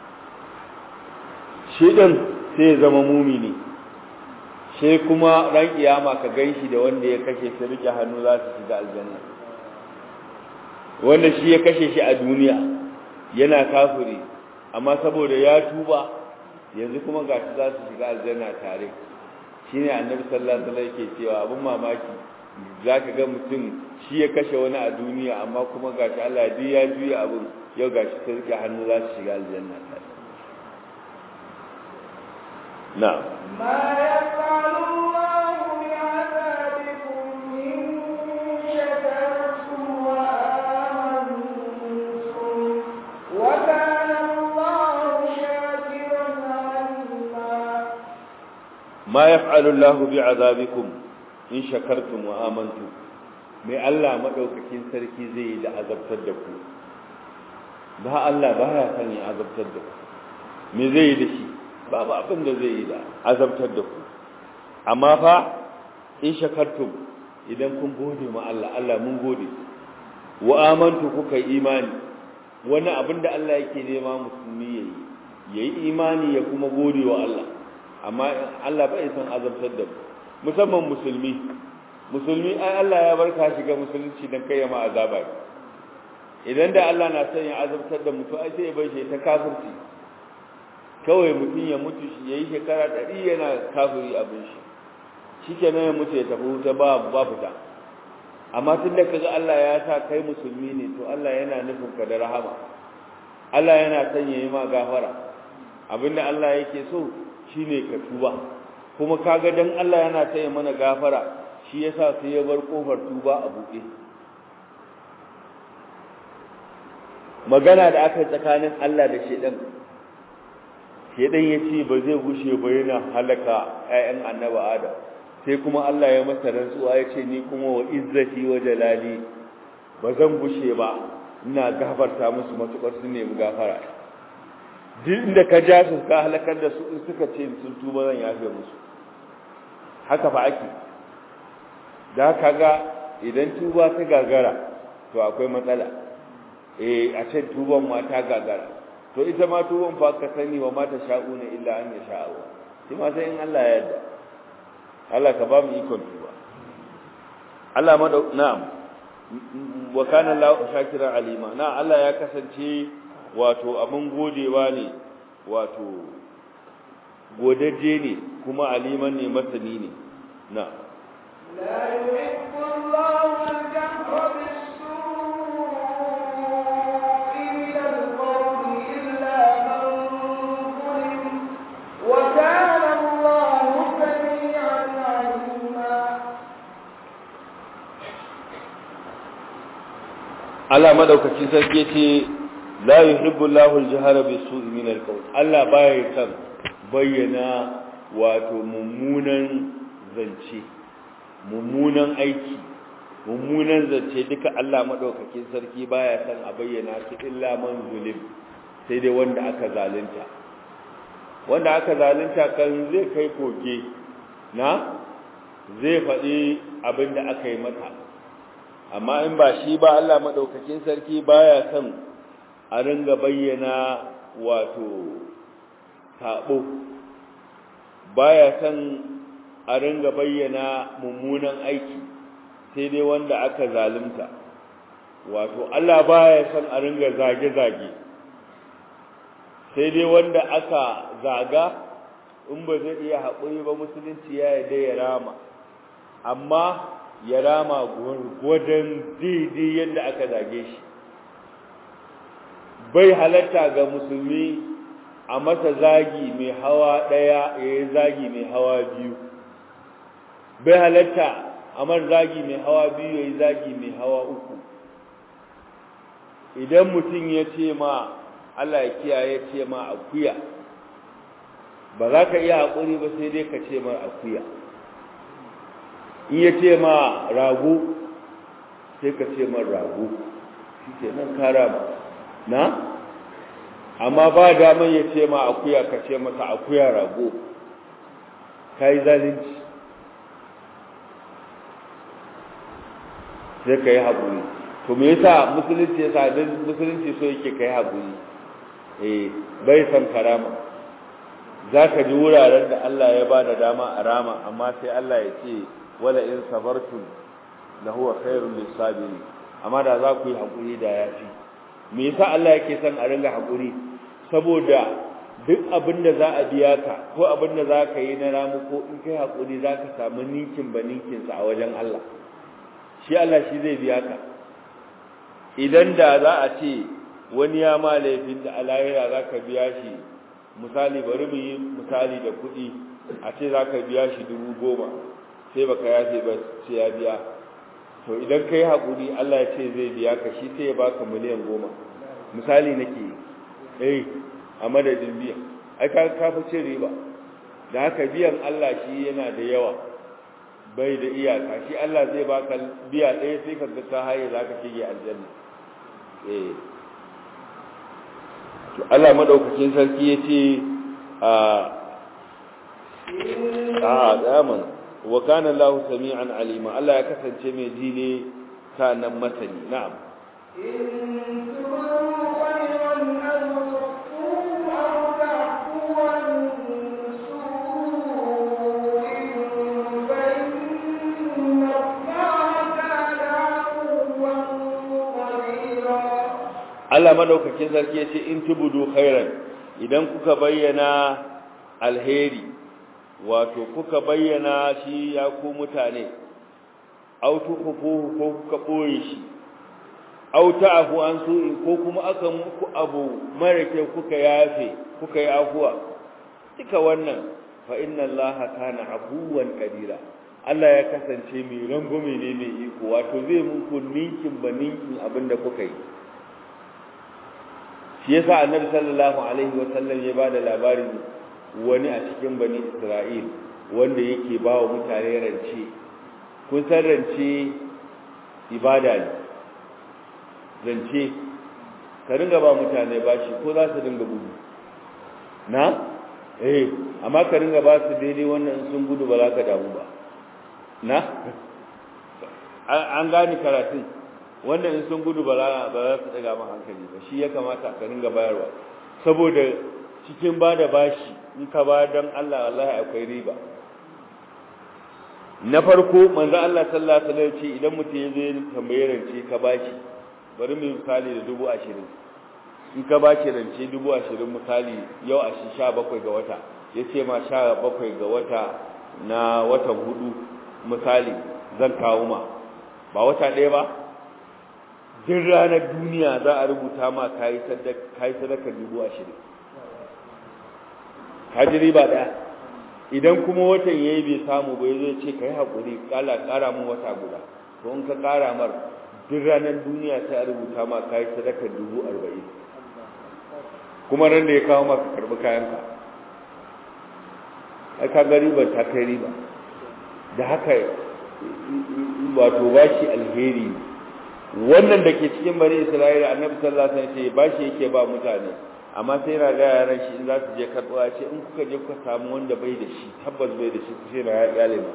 Shi ɗin sai ya zama mumini, sai kuma ran kiyama ka ganshi da wanda ya kashe su rike hannu za su shiga aljanna. Wanda shi ya kashe shi a duniya yana kafiri, amma saboda ya tuba yanzu kuma ga shi za su shiga aljanna tare. Shine Annabi sallallahu alaihi wasallam yake cewa abun mamaki zaka ga mutum shi ya kashe wani a duniya amma kuma ga shi Allah ya juya abun yau ga shi sai rike hannu za su shiga aljanna tare. نعم ما يفعل الله بعذابكم إن شكرتم وآمنتم وكان الله شاكرا عليما. ما يفعل الله بعذابكم إن شكرتم وآمنتم mai Allah madaukakin sarki zai yi da azabtar da ku. Ba Allah ba ya san ya azabtar da ku, me zai yi da shi? Babu abin da zai yi da azabtar da ku. Amma fa in shakartum, idan kun gode ma Allah, Allah mun gode, wa amantu kuka yi imani, wani abin da Allah yake nema musulmi yayi yayi imani ya kuma gode wa Allah. Amma Allah bai san azabtar da ku, musamman musulmi musulmi ai Allah ya barka shiga musulunci dan kai ma azaba. Idan da Allah na son ya azabtar da mutu ai sai ya bar shi ta kafirci, kawai mutum ya mutu shi yayi shekara ɗari yana kafiri abin shi shikenan ya mutu ya tafi wuta ba ba fita. Amma tun da kaga Allah ya sa kai musulmi ne, to Allah yana nufin ka da rahama, Allah yana son yayi ma gafara. Abinda Allah yake so shine ka tuba, kuma kaga dan Allah yana taya mana gafara, shi yasa sai ya bar kofar tuba a buɗe. Magana da aka yi tsakanin Allah da shedan, shedan ya ce ba zai gushe ba yana halaka ƴaƴan annabi Adam, sai kuma Allah ya masa rantsuwa ya ce ni kuma wa izzati wa jalali ba zan gushe ba ina gafarta musu matukar su nemi gafara. Duk inda ka ja su ka halakar da su in suka ce sun tuba zan yafe musu. Haka fa ake. Da kaga idan tuba ta gagara to akwai matsala. Eh a ce tuban ma ta gagara. To ita ma tuban fa ka sani wa mata sha'una illa an yasha Allah. Shi ma sai in Allah ya yarda. Allah ka ba mu ikon tuba. Allah madau na'am. Wa kana Allahu shakiran alima. Na Allah ya kasance wato abin godewa ne, wato godaje ne kuma aliman ne, masani ne. Na لا يحب الله الجهر بالسوء من القول إلا من ظلم وكان الله سميعا عليما. Allah madaukakin sarki ce la yuhibbu Allahu al-jahra bis-su'i min al-qawl. Allah baya san bayyana wato mummunan zance, mummunan aiki, mummunan zance duka Allah madaukakin sarki baya san a bayyana shi illa man zulim, sai dai wanda aka zalunta. Wanda aka zalunta kan zai kai koke na zai faɗi abin da aka yi mata, amma in ba shi ba Allah madaukakin sarki baya san a ringa bayyana wato sabo, baya san a ringa bayyana mummunan aiki sai dai wanda aka zalunta. Wato Allah baya san a ringa zage-zage sai dai wanda aka zaga, in ba zai iya haƙuri ba musulunci ya yarda ya rama, amma ya rama gwargwadon daidai yadda aka zage shi. Bai halatta ga musulmi a masa zagi mai hawa ɗaya ya yi zagi mai hawa biyu, bai halatta a mar zagi mai hawa biyu ya yi zagi mai hawa uku. Idan mutum ya ce ma Allah ya kiyaye ce ma akuya ba za ka iya haƙuri ba sai dai ka ce mar akuya in ya ce ma rago sai ka ce mar rago shi ke nan kara ma na amma ba daman ya ce ma akuya ka ce masa akuya rago ka yi zalunci sai ka yi haƙuri to me yasa musulunci yasa dan musulunci so yake kai haƙuri eh bai san karama zaka ji wuraren da Allah ya bada dama a rama amma sai Allah ya ce wala in sabartum la huwa khairul lisabirin amma da za ku yi haƙuri da yafi me yasa Allah yake son a ringa haƙuri saboda duk abin da za a biya ka ko abin da za ka yi na ramu ko in kai haƙuri za ka samu ninkin ba ninkinsa a wajen Allah shi Allah shi zai biya ka idan da za a ce wani ya ma laifin da alahira za ka biya shi misali bari mu yi misali da kuɗi a ce za ka biya shi dubu goma sai baka yafe ba sai ya biya to idan ka yi haƙuri Allah ya ce zai biya ka shi sai ya baka miliyan goma misali nake eh a madadin biyan ai ka kafa cin riba da haka biyan Allah shi yana da yawa bai da iyaka shi Allah zai baka biya ɗaya sai ka ga ka haye zaka shige aljanna eh to Allah madaukakin sarki yace a a zaman wa kana Allah sami'an alima Allah ya kasance mai ji ne sanan masani na'am in tu'minu khayran aw tukhfuhu aw ta'fu an Allah madaukakin sarki yace in tubudu khairan idan kuka bayyana alheri wato kuka bayyana shi ya ku mutane aw tukhfuhu ko kuka boye shi aw ta'fu an su'in ko kuma aka muku abu mara kyau kuka yafe kuka yi afuwa duka wannan fa inna Allaha kana afuwan qadira Allah ya kasance mai rangume ne mai iko wato zai muku ninkin ba ninkin abinda kuka yi shi yasa annabi sallallahu alaihi wa sallam ya bada labarin wani a cikin bani Isra'il wanda yake bawa mutane rance kun san rance ibada ne rance ka ringa ba mutane bashi ko za su dinga gudu na eh amma ka ringa ba su daidai wannan sun gudu ba za ka damu ba na an gani karatun wannan in sun gudu ba za su daga ma hankali ba shi ya kamata ka ringa bayarwa saboda cikin ba da bashi in ka ba don Allah wallahi akwai riba na farko manzo Allah sallallahu alaihi wasallam ce idan mutum ya zo tambaye rance ka bashi bari mu misali da dubu ashirin in ka bashi rance dubu ashirin misali yau a shi sha bakwai ga wata ya ce ma sha bakwai ga wata na watan hudu misali zan kawo ma ba wata ɗaya ba duk ranar duniya za a rubuta ma kayi sadaka dubu ashirin kaji riba ɗaya idan kuma watan ya yi bai samu bai zai ce ka yi haƙuri ƙala ƙara mun wata guda to in ka ƙara mar duk ranar duniya sai a rubuta ma kayi sadaka dubu arba'in kuma ran da ya kawo maka karɓi kayanka ai ka ga riba ta kai riba da haka wato bashi alheri ne wannan da ke cikin bani Isra'ila annabi sallallahu alaihi wasallam ce bashi yake ba mutane amma sai yana ga yaran shi in za su je karɓa ce in kuka je kuka samu wanda bai da shi tabbas bai da shi ku sai na ya kyale ba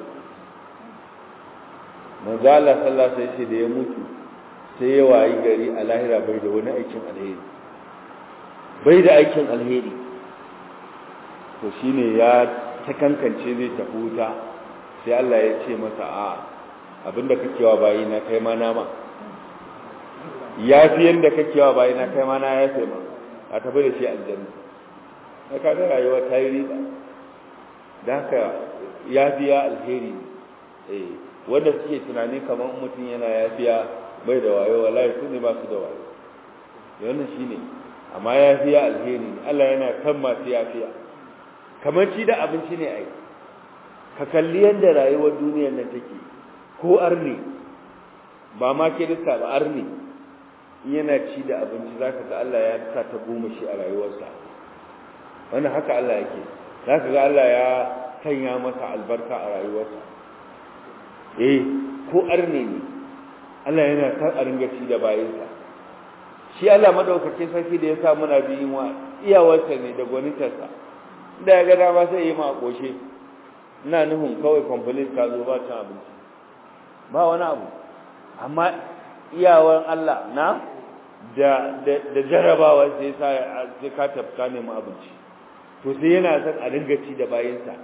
manzo Allah sallallahu alaihi wasallam da ya mutu sai ya wayi gari a lahira bai da wani aikin alheri bai da aikin alheri to shine ya ta kankance zai tafi wuta sai Allah ya ce masa a abinda kake wa bayi na kai ma nama ya fi yanda kake wa bayi na kai ma na ya sai ma a tafi da shi aljanna na kaga rayuwa ta yi riba da haka ya biya alheri eh wanda suke tunani kamar mutum yana yafiya bai da wayo wallahi su ne ba su da wayo wannan shine amma yafiya alheri Allah yana kan masu yafiya kamar ci da abinci ne ai ka kalli yanda rayuwar duniyar nan take ko arni ba ma kirista ba arni yana ci da abinci zaka ga Allah ya sa ta goma shi a rayuwarsa wannan haka Allah yake zaka ga Allah ya sanya masa albarka a rayuwarsa eh ko arne ne Allah yana san a ringa ci da bayinsa shi Allah madaukakin sarki da ya sa muna biyin wa iyawarsa ne da gwanitarsa da ya ga dama sai yi ma koshe ina nufin kawai complete ka zo ba cin abinci ba wani abu amma iyawar Allah na da da jarabawa sai sa sai ka tafka ne mu abinci to sai yana san a ringa ci da bayinsa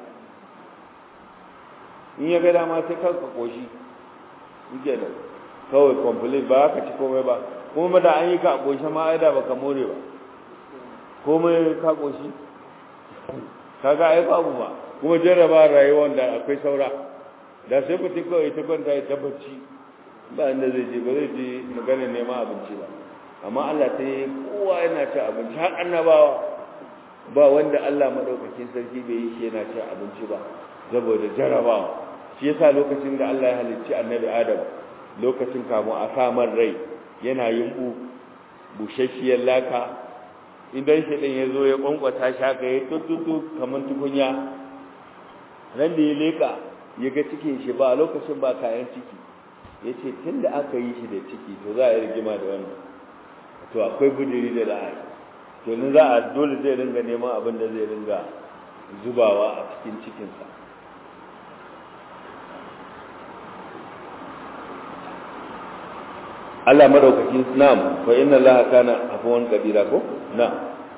in ya ga dama sai ka koshi yake da kawai complete ba ka ci komai ba kuma da an yi ka koshi ma ai da baka more ba komai ka koshi kaga ai babu ba kuma jarraba rayuwar da akwai saura da sai mutum kawai ta kwanta ya tabbaci ba inda zai je ba zai je magana neman abinci ba amma Allah sai kowa yana ci abinci har annabawa ba wanda Allah madaukakin sarki bai yi shi yana ci abinci ba saboda jarrabawa shi yasa lokacin da Allah ya halicci annabi Adam lokacin kamun a samar rai yana yin bu bushashiyar laka idan shi din yazo ya kwankwata shi haka ya tuttutu kaman tukunya ran da ya leka ya ga cikin shi ba lokacin ba kayan ciki yace tunda aka yi shi da ciki to za a yi rigima da wannan to akwai budiri da ra'ayi to ne za a dole zai ringa neman abin da zai ringa zubawa a cikin cikinsa Allah madaukaki na'am fa inna Allah kana afuwan kabira ko na'am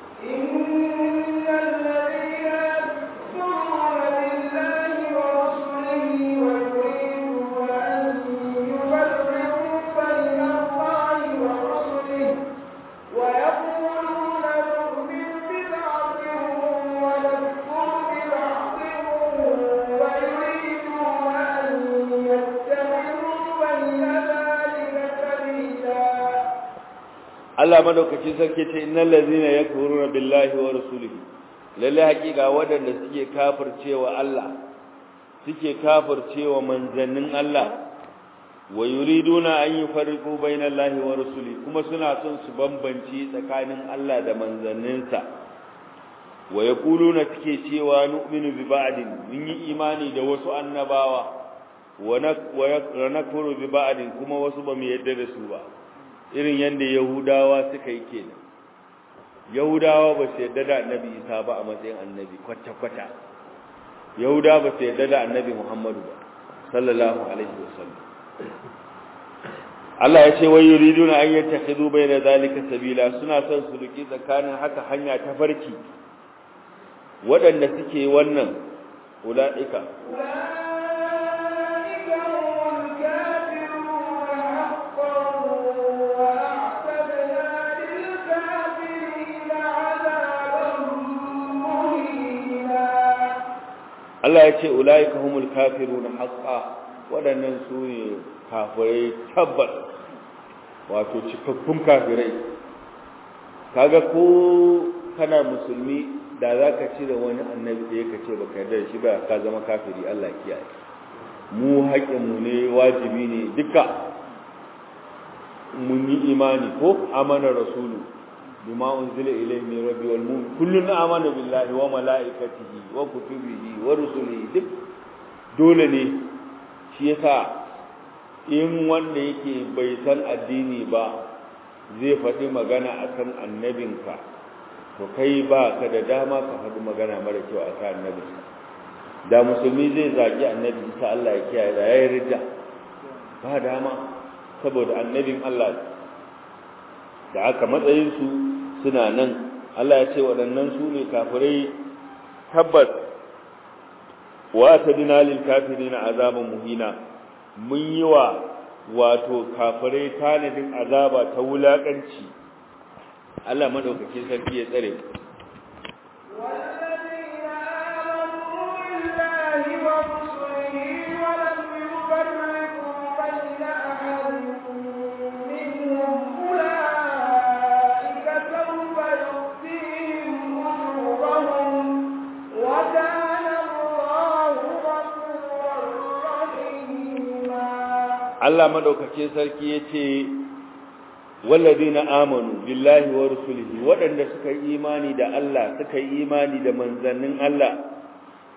innal ladina yakfuruna billahi wa rasulihi wa yuriduna an yufarriqu bayna Allahi wa rasulihi wa yaquluna nu'minu bi ba'dhin wa nakfuru bi ba'dhin wa yuriduna an yattakhidhu bayna Allah madaukaki sarki ce innal ladzina yakfuruna billahi wa rasulihi lalle hakika wadanda suke kafircewa Allah suke kafircewa manzannin Allah wa yuriduna an yufarriqu bainallahi wa rasulihi kuma suna son su bambanci tsakanin Allah da manzanninsa wa yaquluna suke cewa nu'minu bi ba'din mun yi imani da wasu annabawa wa nakfuru bi ba'din kuma wasu ba mu yadda da su ba irin yanda yahudawa suka yi kenan yahudawa ba su yadda da annabi isa ba a matsayin annabi kwata-kwata yahudawa ba su yadda da annabi muhammadu ba sallallahu alaihi wasallam Allah ya ce wai yuriduna an yattakhidhu bayna zalika sabila suna son su riki tsakanin haka hanya ta farki waɗanda suke wannan ulaika Allah ya ce ulaika humul kafiruna haqqan wadannan su ne kafirai tabbas wato cikakkun kafirai kaga ko kana musulmi da zaka ci da wani annabi da yake ce baka yarda shi ba ka zama kafiri Allah kiyaye mu haƙin mu ne wajibi ne duka mun yi imani ko amana rasulu bima unzila ilayhi min rabbi wal mu'min kullun amana billahi wa malaikatihi wa kutubihi wa rusulihi duk dole ne shi yasa in wanda yake bai san addini ba zai faɗi magana akan annabinka to kai ba ka da dama ka faɗi magana mara kyau akan annabinka da musulmi zai zagi annabi ta Allah ya kiyaye da yayin ridda ba dama saboda annabin Allah da aka matsayin su suna nan Allah ya ce waɗannan su ne kafirai tabbas wa tadina lil kafirina azaban muhina mun yi wa wato kafirai tanadin azaba ta wulakanci Allah madaukake sarki ya tsare Allah madaukake sarki yace walladina amanu billahi wa rasulihi wadanda suka yi imani da Allah suka yi imani da manzannin Allah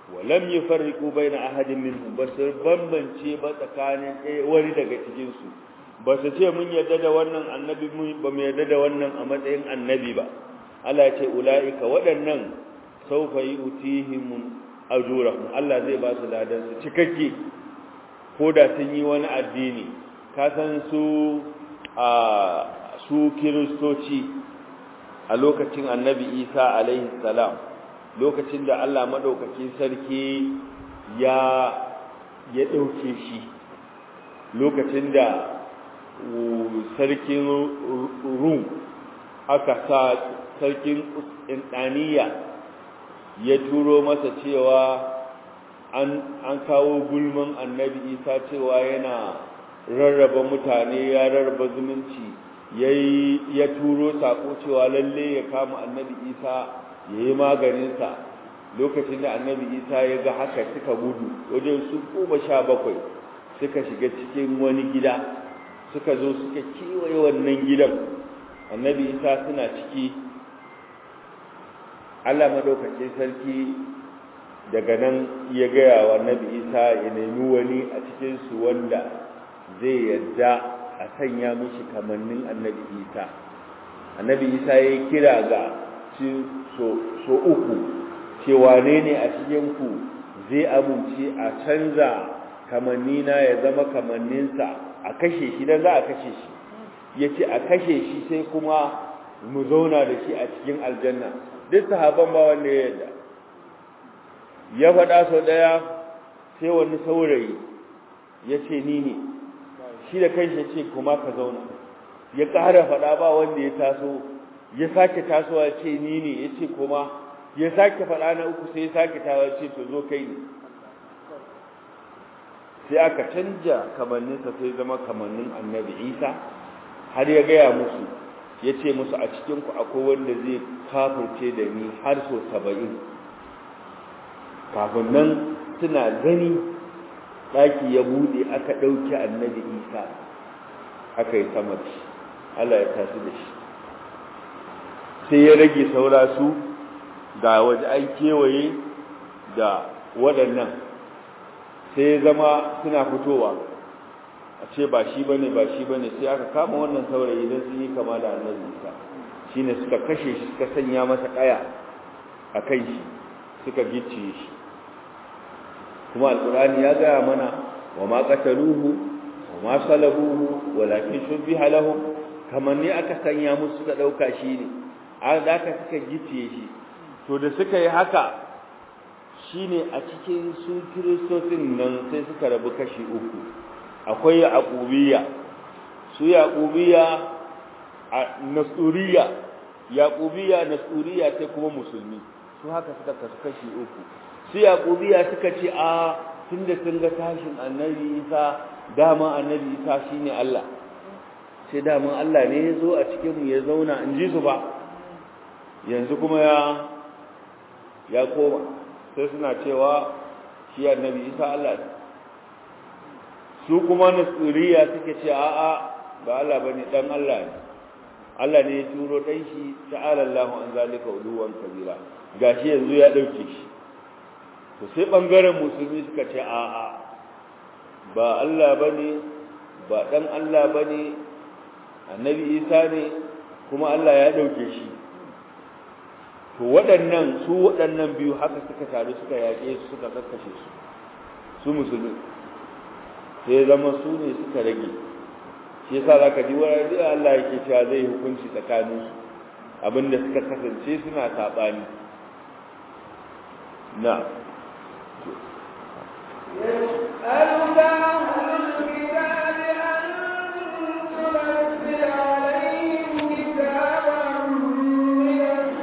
walam yufarriqu baina ahadin minhum basir bambance ba tsakanin wani daga cikin su ba su ce mun yarda da wannan annabi mun ba mu yarda da wannan a matsayin annabi ba Allah ya ce ulaika waɗannan sawfa yutihim ajurahum Allah zai ba su ladan su cikakke ko da sun yi wani addini ka san su a su kiristoci a lokacin annabi Isa alaihi salam lokacin da Allah madaukakin sarki ya ya dauke shi lokacin da sarkin Rum aka sa sarkin Instaniya ya turo masa cewa an an kawo gulman annabi Isa cewa yana rarraba mutane ya rarraba zumunci yayi ya turo sako cewa lalle ya kama annabi Isa yayi maganin sa lokacin da annabi Isa ya ga haka suka gudu wajen su goma sha bakwai suka shiga cikin wani gida suka zo suka kiwaye wannan gidan annabi Isa suna ciki Allah madaukakin sarki daga nan ya gaya wa annabi Isa ya nemi wani a cikin su wanda zai yarda a sanya mishi kamannin annabi Isa annabi Isa ya kira ga so so uku cewa ne ne a cikin ku zai amince a canza kamannina ya zama kamanninsa a kashe shi dan za a kashe shi yace a kashe shi sai kuma mu zauna da shi a cikin aljanna duk sahaban ba wanda ya yarda ya faɗa sau ɗaya sai wani saurayi ya ce ni ne shi da kanshi ya ce kuma ka zauna ya ƙara faɗa ba wanda ya taso ya sake tasowa ya ce ni ne ya ce kuma ya sake faɗa na uku sai ya sake tawa ya ce to zo kai ne sai aka canja kamanninsa sai zama kamannin annabi Isa har ya gaya musu ya ce musu a cikinku akwai wanda zai kafirce da ni har so saba'in kafin nan suna gani ɗaki ya buɗe aka ɗauki annabi Isa aka yi sama da shi Allah ya tashi da shi sai ya rage saura su ga waje an kewaye da waɗannan sai ya zama suna fitowa a ce ba shi bane ba shi bane sai aka kama wannan saurayi don sun yi kama da annabi Isa shine suka kashe shi suka sanya masa kaya a kan shi suka gicciye shi kuma alqur'ani ya ga mana wa ma qataluhu wa ma salabuhu walakin shubbiha lahum kaman ne aka sanya musu suka dauka shi ne a da aka suka gicciye shi to da suka yi haka shine a cikin su kiristocin nan sai suka rabu kashi uku akwai yaqubiyya su yaqubiyya nasuriya yaqubiyya nasuriya sai kuma musulmi su haka suka kasu kashi uku su yaqubiyya suka ce a tunda sun ga tashin annabi Isa dama annabi Isa shine Allah sai dama Allah ne ya zo a cikin mu ya zauna in ji su ba yanzu kuma ya ya koma sai suna cewa shi annabi Isa Allah ne su kuma nasuriya suke ce a'a ba Allah bane dan Allah ne Allah ne ya turo dan shi ta'ala Allahu an zalika uluwan kabira gashi yanzu ya dauke shi to sai bangaren musulmi suka ce a'a ba Allah bane ba dan Allah bane annabi Isa ne kuma Allah ya dauke shi to waɗannan su waɗannan biyu haka suka taru suka yaƙe su suka kakkashe su su musulmi sai zama su ne suka rage shi yasa zaka ji wani da Allah yake cewa zai hukunci tsakanin su abinda suka kasance suna sabani na يسألك أهل الكتاب أن تنزل عليهم كتابا من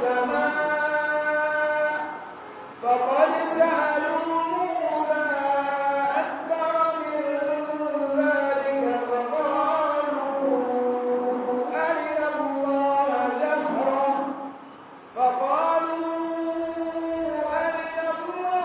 السماء فقد سألوا موسى أكبر من ذلك فقالوا أرنا الله جهرا فقالوا أرنا الله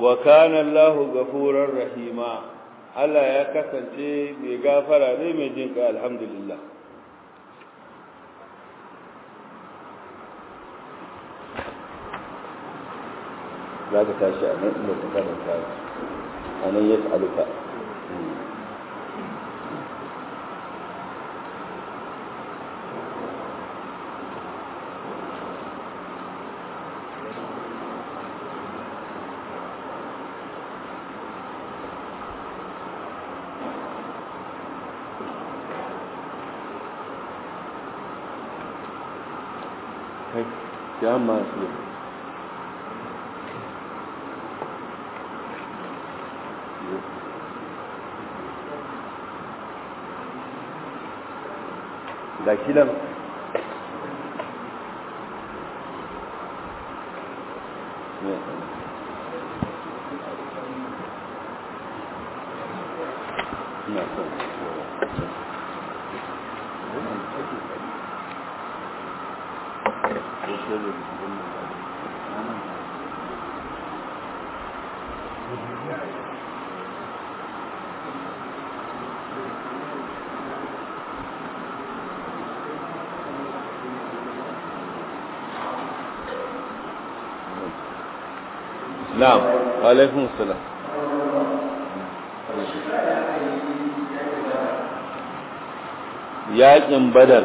wa kana Allahu ghafurar rahima Allah ya kasance mai gafara ne mai jin kai alhamdulillah zaka tashi a nan inda ka karanta a nan ya tsaluka ya masu ga shi nan na'am wa alaikum salam yaƙin badar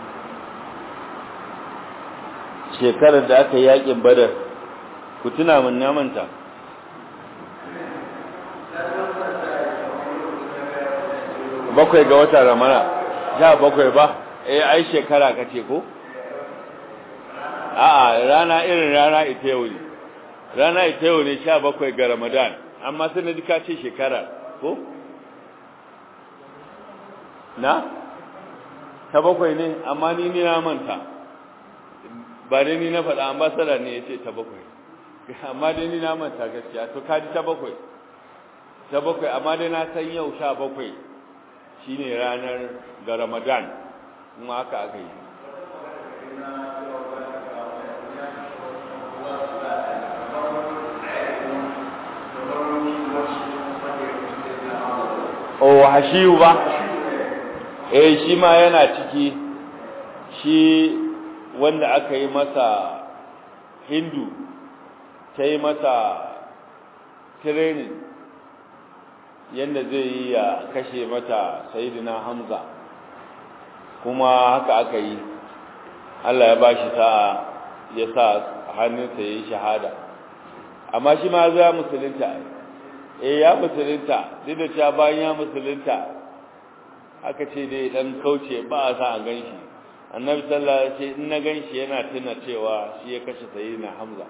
shekarar da aka yaƙin badar ku tuna mun na manta bakwai ga wata ramana ja bakwai ba eh ai shekara kace ko a'a rana irin rana ita yau ne rana ita yau ne sha bakwai ga ramadan amma sai na duka ce shekara ko na ta bakwai ne amma ni ni na manta ba dai ni na faɗa ambassador ne ya ce ta bakwai amma dai ni na manta gaskiya to kaji ta bakwai ta bakwai amma dai na san yau sha bakwai shine ranar ga ramadan kuma haka aka yi oh hashiyu ba eh shi ma yana ciki shi wanda aka yi masa hindu ta yi masa training yadda zai yi ya kashe mata sayidina hamza kuma haka aka yi Allah ya bashi sa'a ya sa hannunsa ya yi shahada amma shi ma za musulunta eh ya musulunta duk da cewa bayan ya musulunta aka ce dai dan kauce ba a sa a ganshi annabi sallallahu alaihi wasallam in na ganshi yana tuna cewa shi ya kashe sayyidina hamza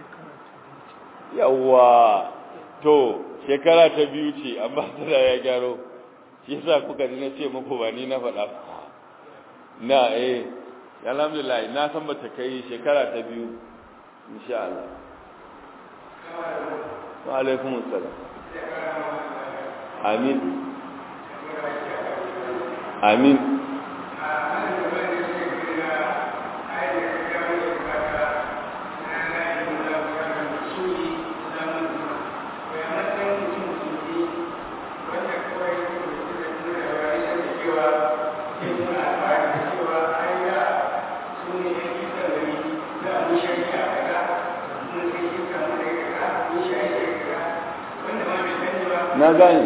yawa to shekara ta biyu ce amma sai ya gyaro shi yasa kuka ji na ce muku ba ni na faɗa na eh alhamdulillah na san bata kai shekara ta biyu insha Allah wa alaikum assalam amin amin na gane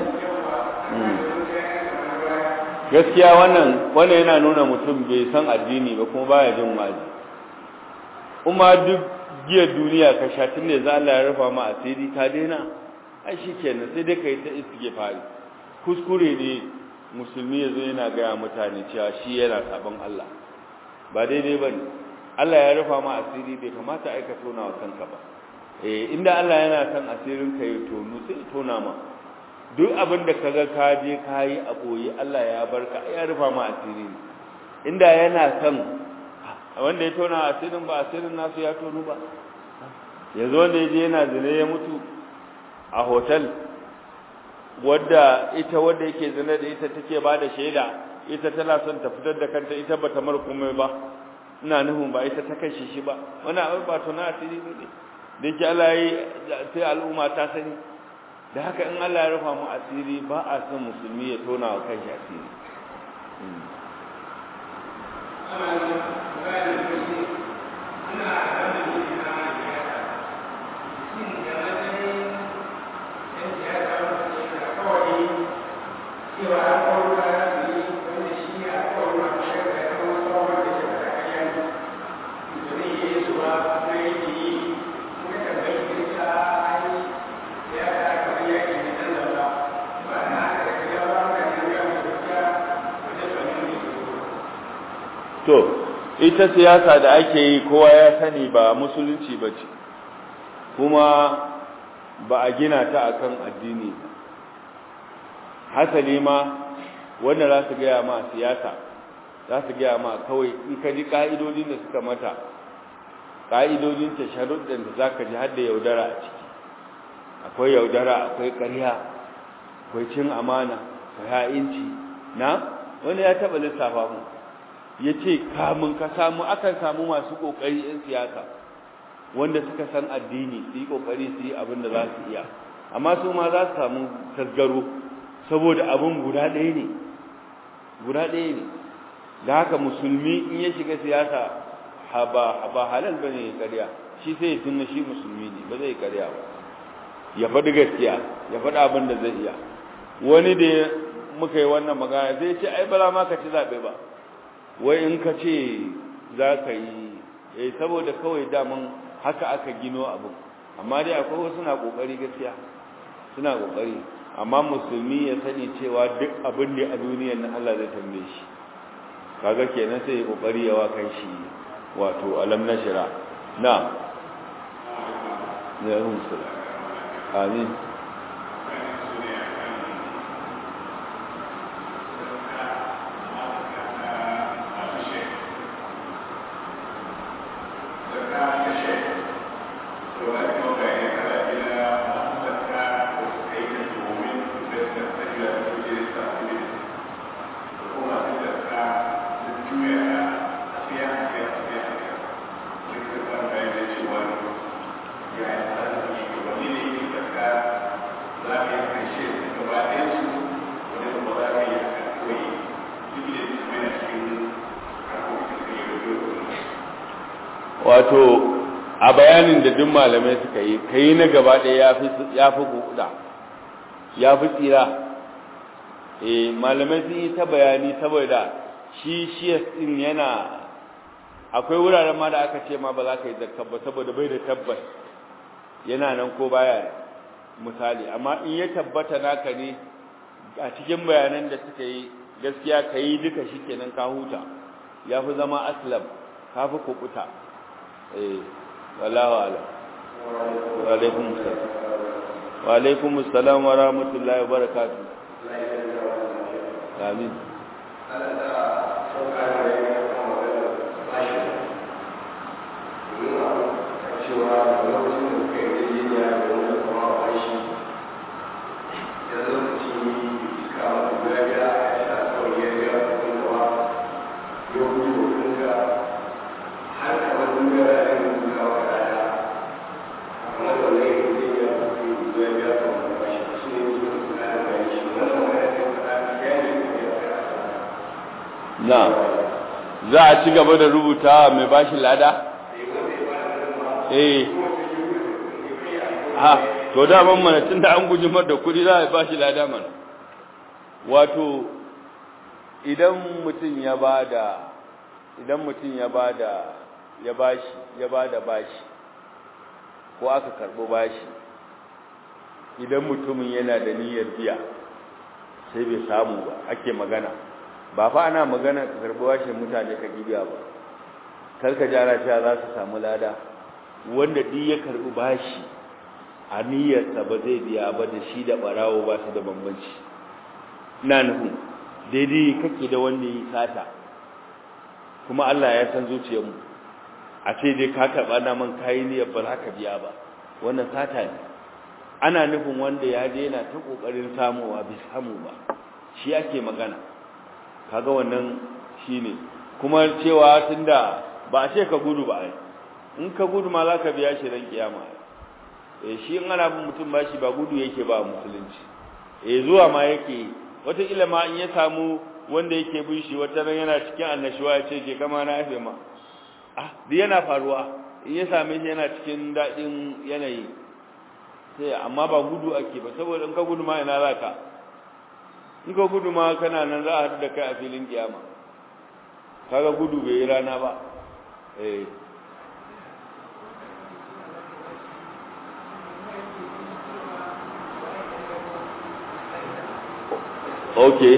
gaskiya wannan wannan yana nuna mutum bai san addini ba kuma baya jin wazi kuma duk giya duniya ka sha tun da za Allah ya rufa ma asiri ka daina ai shikenan sai dai kai ta istighfari kuskure ne musulmi yazo yana ga mutane cewa shi yana sabon Allah ba daidai bane Allah ya rufa ma asiri bai kamata ai ka tona wa kanka ba eh inda Allah yana san asirin ka ya tonu sai tona ma duk abin da kaga ka je kai a boye Allah ya barka ya rufa ma asiri inda yana san wanda ya tona asirin ba asirin nasu ya tonu ba yanzu wanda yaje yana zina ya mutu a hotel wadda ita wadda yake zina da ita take ba da shaida ita tana son ta fitar da kanta ita bata mar komai ba ina nufin ba ita ta kashe shi ba wannan abin ba tona asiri ne da ke Allah yi sai al'umma ta sani da haka in Allah ya rufa mu asiri ba a son musulmi ya tona wa kanshi asiri to ita siyasa da ake yi kowa ya sani ba musulunci ba ce kuma ba a gina ta akan addini hasali ma wanda za su gaya ma siyasa za su gaya ma kawai in ka ji ƙa'idodin da suka mata ƙa'idodin ta sharuɗin da za ka ji har da yaudara a ciki akwai yaudara akwai ƙarya akwai cin amana akwai ha'inci na wani ya taɓa lissafa mu ya ce kamun ka samu akan samu masu ƙoƙari 'yan siyasa wanda suka san addini su yi ƙoƙari su yi abin da za su iya amma su ma za su samu tasgaro saboda abin guda ɗaya ne guda ɗaya ne da haka musulmi in ya shiga siyasa ba halal ba ne ya karya shi sai ya tunna shi musulmi ne ba zai karya ba ya faɗi gaskiya ya faɗi abin da zai iya wani da muka yi wannan magana zai ce ai bala ma ka ci zaɓe ba wai in ka ce za ka yi eh saboda kawai daman haka aka gino abin amma dai akwai wasu suna kokari gaskiya suna kokari amma musulmi ya sani cewa duk abin da a duniyar nan Allah zai tambaye shi kaga kenan sai ya kokari yawa kan shi wato alam nashra na ya rusul amin wato a bayanin da duk malamai suka yi kai na gaba ɗaya ya fi guda ya fi tsira eh malamai sun yi ta bayani saboda shi shiyas din yana akwai wuraren ma da aka ce ma ba za ka yi zakka ba saboda bai da tabbas yana nan ko baya misali amma in ya tabbata naka ne a cikin bayanan da suka yi gaskiya ka yi duka shi kenan ka huta ya fi zama aslam ka fi kukuta eh wallahu ala wa alaikum assalam wa alaikum assalam wa rahmatullahi wa barakatuh amin na za a ci gaba da rubuta mai bashi lada eh ha to da ban mana tunda an guji mar da kudi za a bashi lada mana wato idan mutum ya bada idan mutum ya bada ya bashi ya bada bashi ko aka karbo bashi idan mutumin yana da niyyar biya sai bai samu ba ake magana ba fa ana magana ka karbi washin mutane ka gibiya ba karka jara cewa za su samu lada wanda duk ya karbi bashi a niyyarsa ba zai biya ba da shi da barawo ba su da bambanci ina nufin daidai kake da wanda yi sata kuma Allah ya san zuciyarmu a ce dai ka karba na man kai niyyar ba za ka biya ba wannan sata ne ana nufin wanda ya je yana ta kokarin samuwa bai samu ba shi ake magana kaga wannan shine kuma cewa tunda ba a ce ka gudu ba ai in ka gudu ma zaka biya shi ran kiyama eh shi in ana bin mutum bashi ba gudu yake ba musulunci eh zuwa ma yake wata kila ma in ya samu wanda yake bin shi wata ran yana cikin annashuwa ya ce je kama na yafe ma ah duk yana faruwa in ya same shi yana cikin dadin yanayi sai amma ba gudu ake ba saboda in ka gudu ma ina zaka in ka gudu ma kana nan za a haɗu da kai a filin kiyama kaga gudu bai yi rana ba eh okay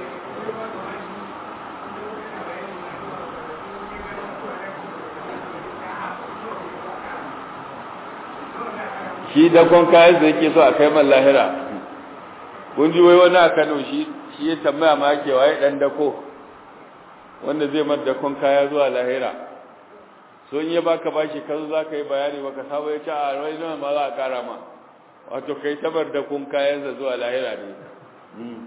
shi dakon kayan da yake so a kai man lahira kun ji wai wani a Kano shi shi ya tambaya ma yake waye dan dako wanda zai mar dakon kaya zuwa lahira so in ya baka bashi kazo zaka yi bayani baka saba ya ce a wai nan ma za a kara ma wato kai tabar dakon kayan sa zuwa lahira ne mm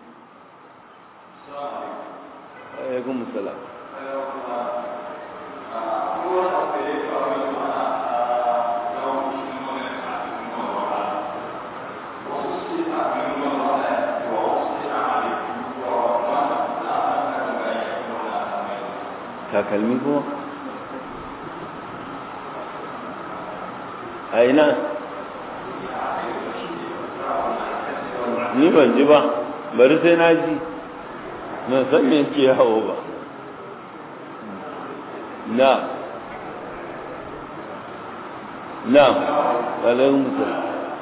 alaikum salam takalmi ko a ina ni ban ji ba bari sai na ji na san me yake yawo ba na na alaikum salam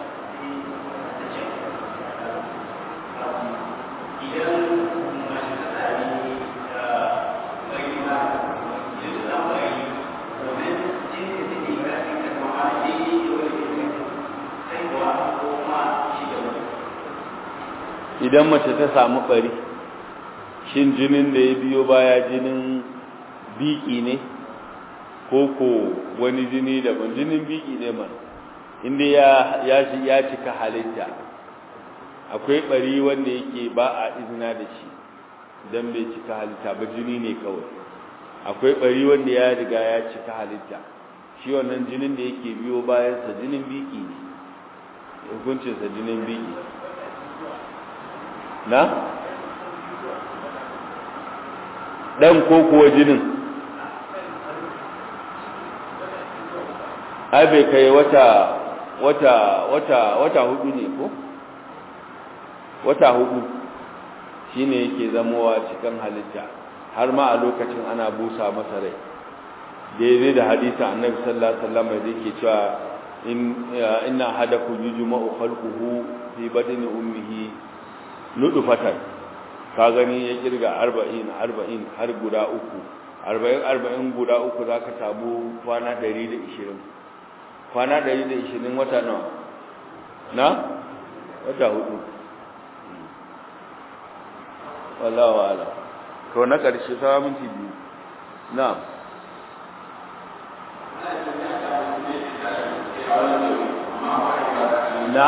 idan mace ta samu bari shin jinin da ya biyo baya jinin biki ne ko ko wani jini daban jinin biki ne man inda ya ya ya cika halitta akwai bari wanda yake ba a izina da shi dan bai cika halitta ba jini ne kawai akwai bari wanda ya riga ya cika halitta shi wannan jinin da yake biyo bayan sa jinin biki ne hukuncin sa jinin biki na dan ko kuwa jinin ai bai kai wata wata wata wata hudu ne ko wata hudu shine yake zamowa cikin halitta har ma a lokacin ana busa masa rai daidai da hadisin annabi sallallahu alaihi wasallam da yake cewa in inna hadakum yujma'u khalquhu fi badni ummihi nudufatan ka gani ya kirga arba'in arba'in har guda uku arba'in arba'in guda uku zaka samu kwana ɗari da ishirin kwana ɗari da ishirin wata nawa na wata hudu wallahu ala to na karshe sa minti biyu na na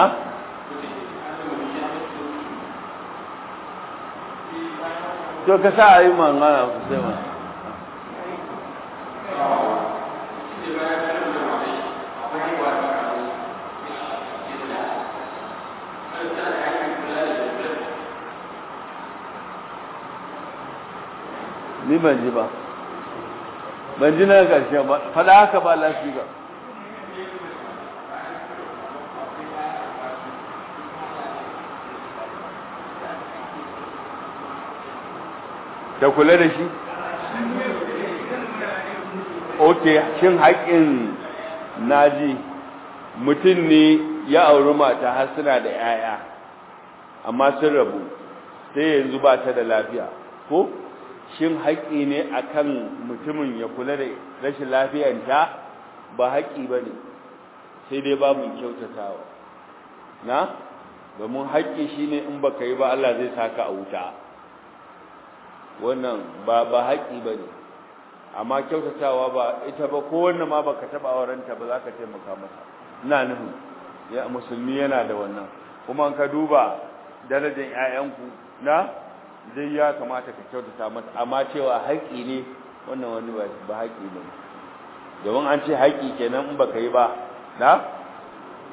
to ka sa ayi mangana sai ma ni ban ji ba ban ji na karshe ba fada haka ba lafiya da kula da shi ok shin haƙƙin naji mutum ne ya auri mata har suna da 'ya'ya amma sun rabu sai yanzu ba ta da lafiya ko shin haƙƙi ne akan mutumin ya kula da rashin lafiyanta ba haƙƙi ba ne sai dai babu kyautatawa na domin haƙƙi shine in baka yi ba Allah zai saka a wuta wannan ba ba haƙi bane amma kyautatawa ba ita ba ko wannan ma baka taba aurenta ba zaka taimaka masa ina nufin ya musulmi yana da wannan kuma an ka duba darajar ƴaƴanku na dai ya kamata ka kyautata mata amma cewa haƙi ne wannan wani ba haƙi bane domin an ce haƙi kenan in baka yi ba na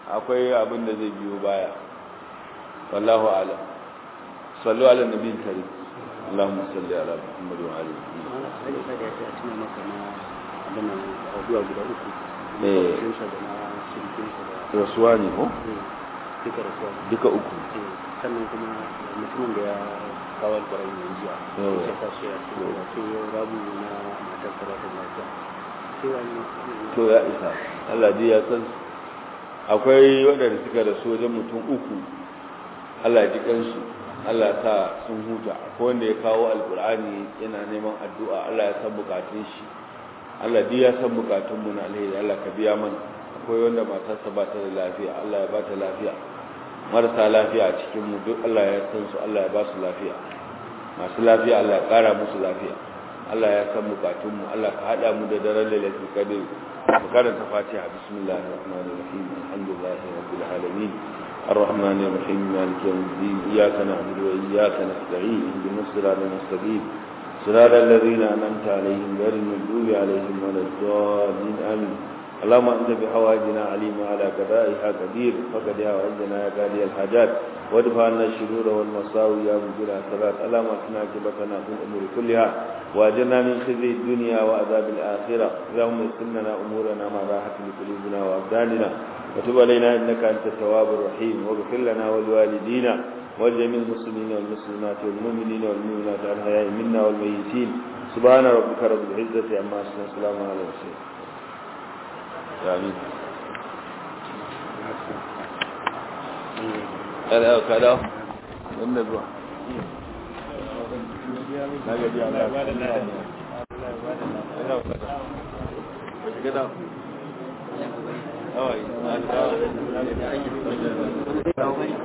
akwai abin da zai biyo baya wallahu a'lam sallu ala nabiyil karim Allahumma salli ala Muhammad wa ali Muhammad sai da ya ce a cikin maka na abin abuwa guda uku eh sa da na shirkin sa da rasuwa ne ko duka rasuwa duka uku sannan kuma mutumin da ya kawo alƙur'ani yanzu ya sai ka shi ya ce ya ce rabu na matar sa da lafiya sai wani to ya isa Allah dai ya san akwai waɗanda suka rasu wajen mutum uku Allah ya ji kansu Allah ya sa sun huta akwai wanda ya kawo alkur'ani yana neman addu'a Allah ya san bukatun shi Allah dai ya san bukatun mu na alheri Allah ka biya mana akwai wanda matarsa ba ta da lafiya Allah ya ba ta lafiya marasa lafiya a cikin mu duk Allah ya san su Allah ya ba su lafiya masu lafiya Allah ya kara musu lafiya Allah ya san bukatun mu Allah ka hada mu da daren lailatul qadr mu karanta Fatiha bismillahir rahmanir rahim alhamdulillahi rabbil alamin الرحمن الرحيم مالك يوم الدين إياك نعبد وإياك نستعين اهدنا الصراط المستقيم صراط الذين أنعمت عليهم غير المغضوب عليهم ولا الضالين آمين اللهم أنت بحوائجنا عليم وعلى قضائها قدير فقد حوائجنا يا قاضي الحاجات وادفع عنا الشرور والمساوي يا مجير الحسنات اللهم اصلح عاقبتنا في الأمور كلها وأجرنا من خزي الدنيا وعذاب الآخرة اللهم يسر لنا أمورنا مع راحة لقلوبنا وأبداننا وتب علينا إنك أنت التواب الرحيم واغفر لنا ولوالدينا ولجميع المسلمين والمسلمات والمؤمنين والمؤمنات الأحياء منا والميتين سبحان ربك رب العزة عما يصفون وسلام على المرسلين آمين هذا كذا من نبوا لا يجي على كذا أوي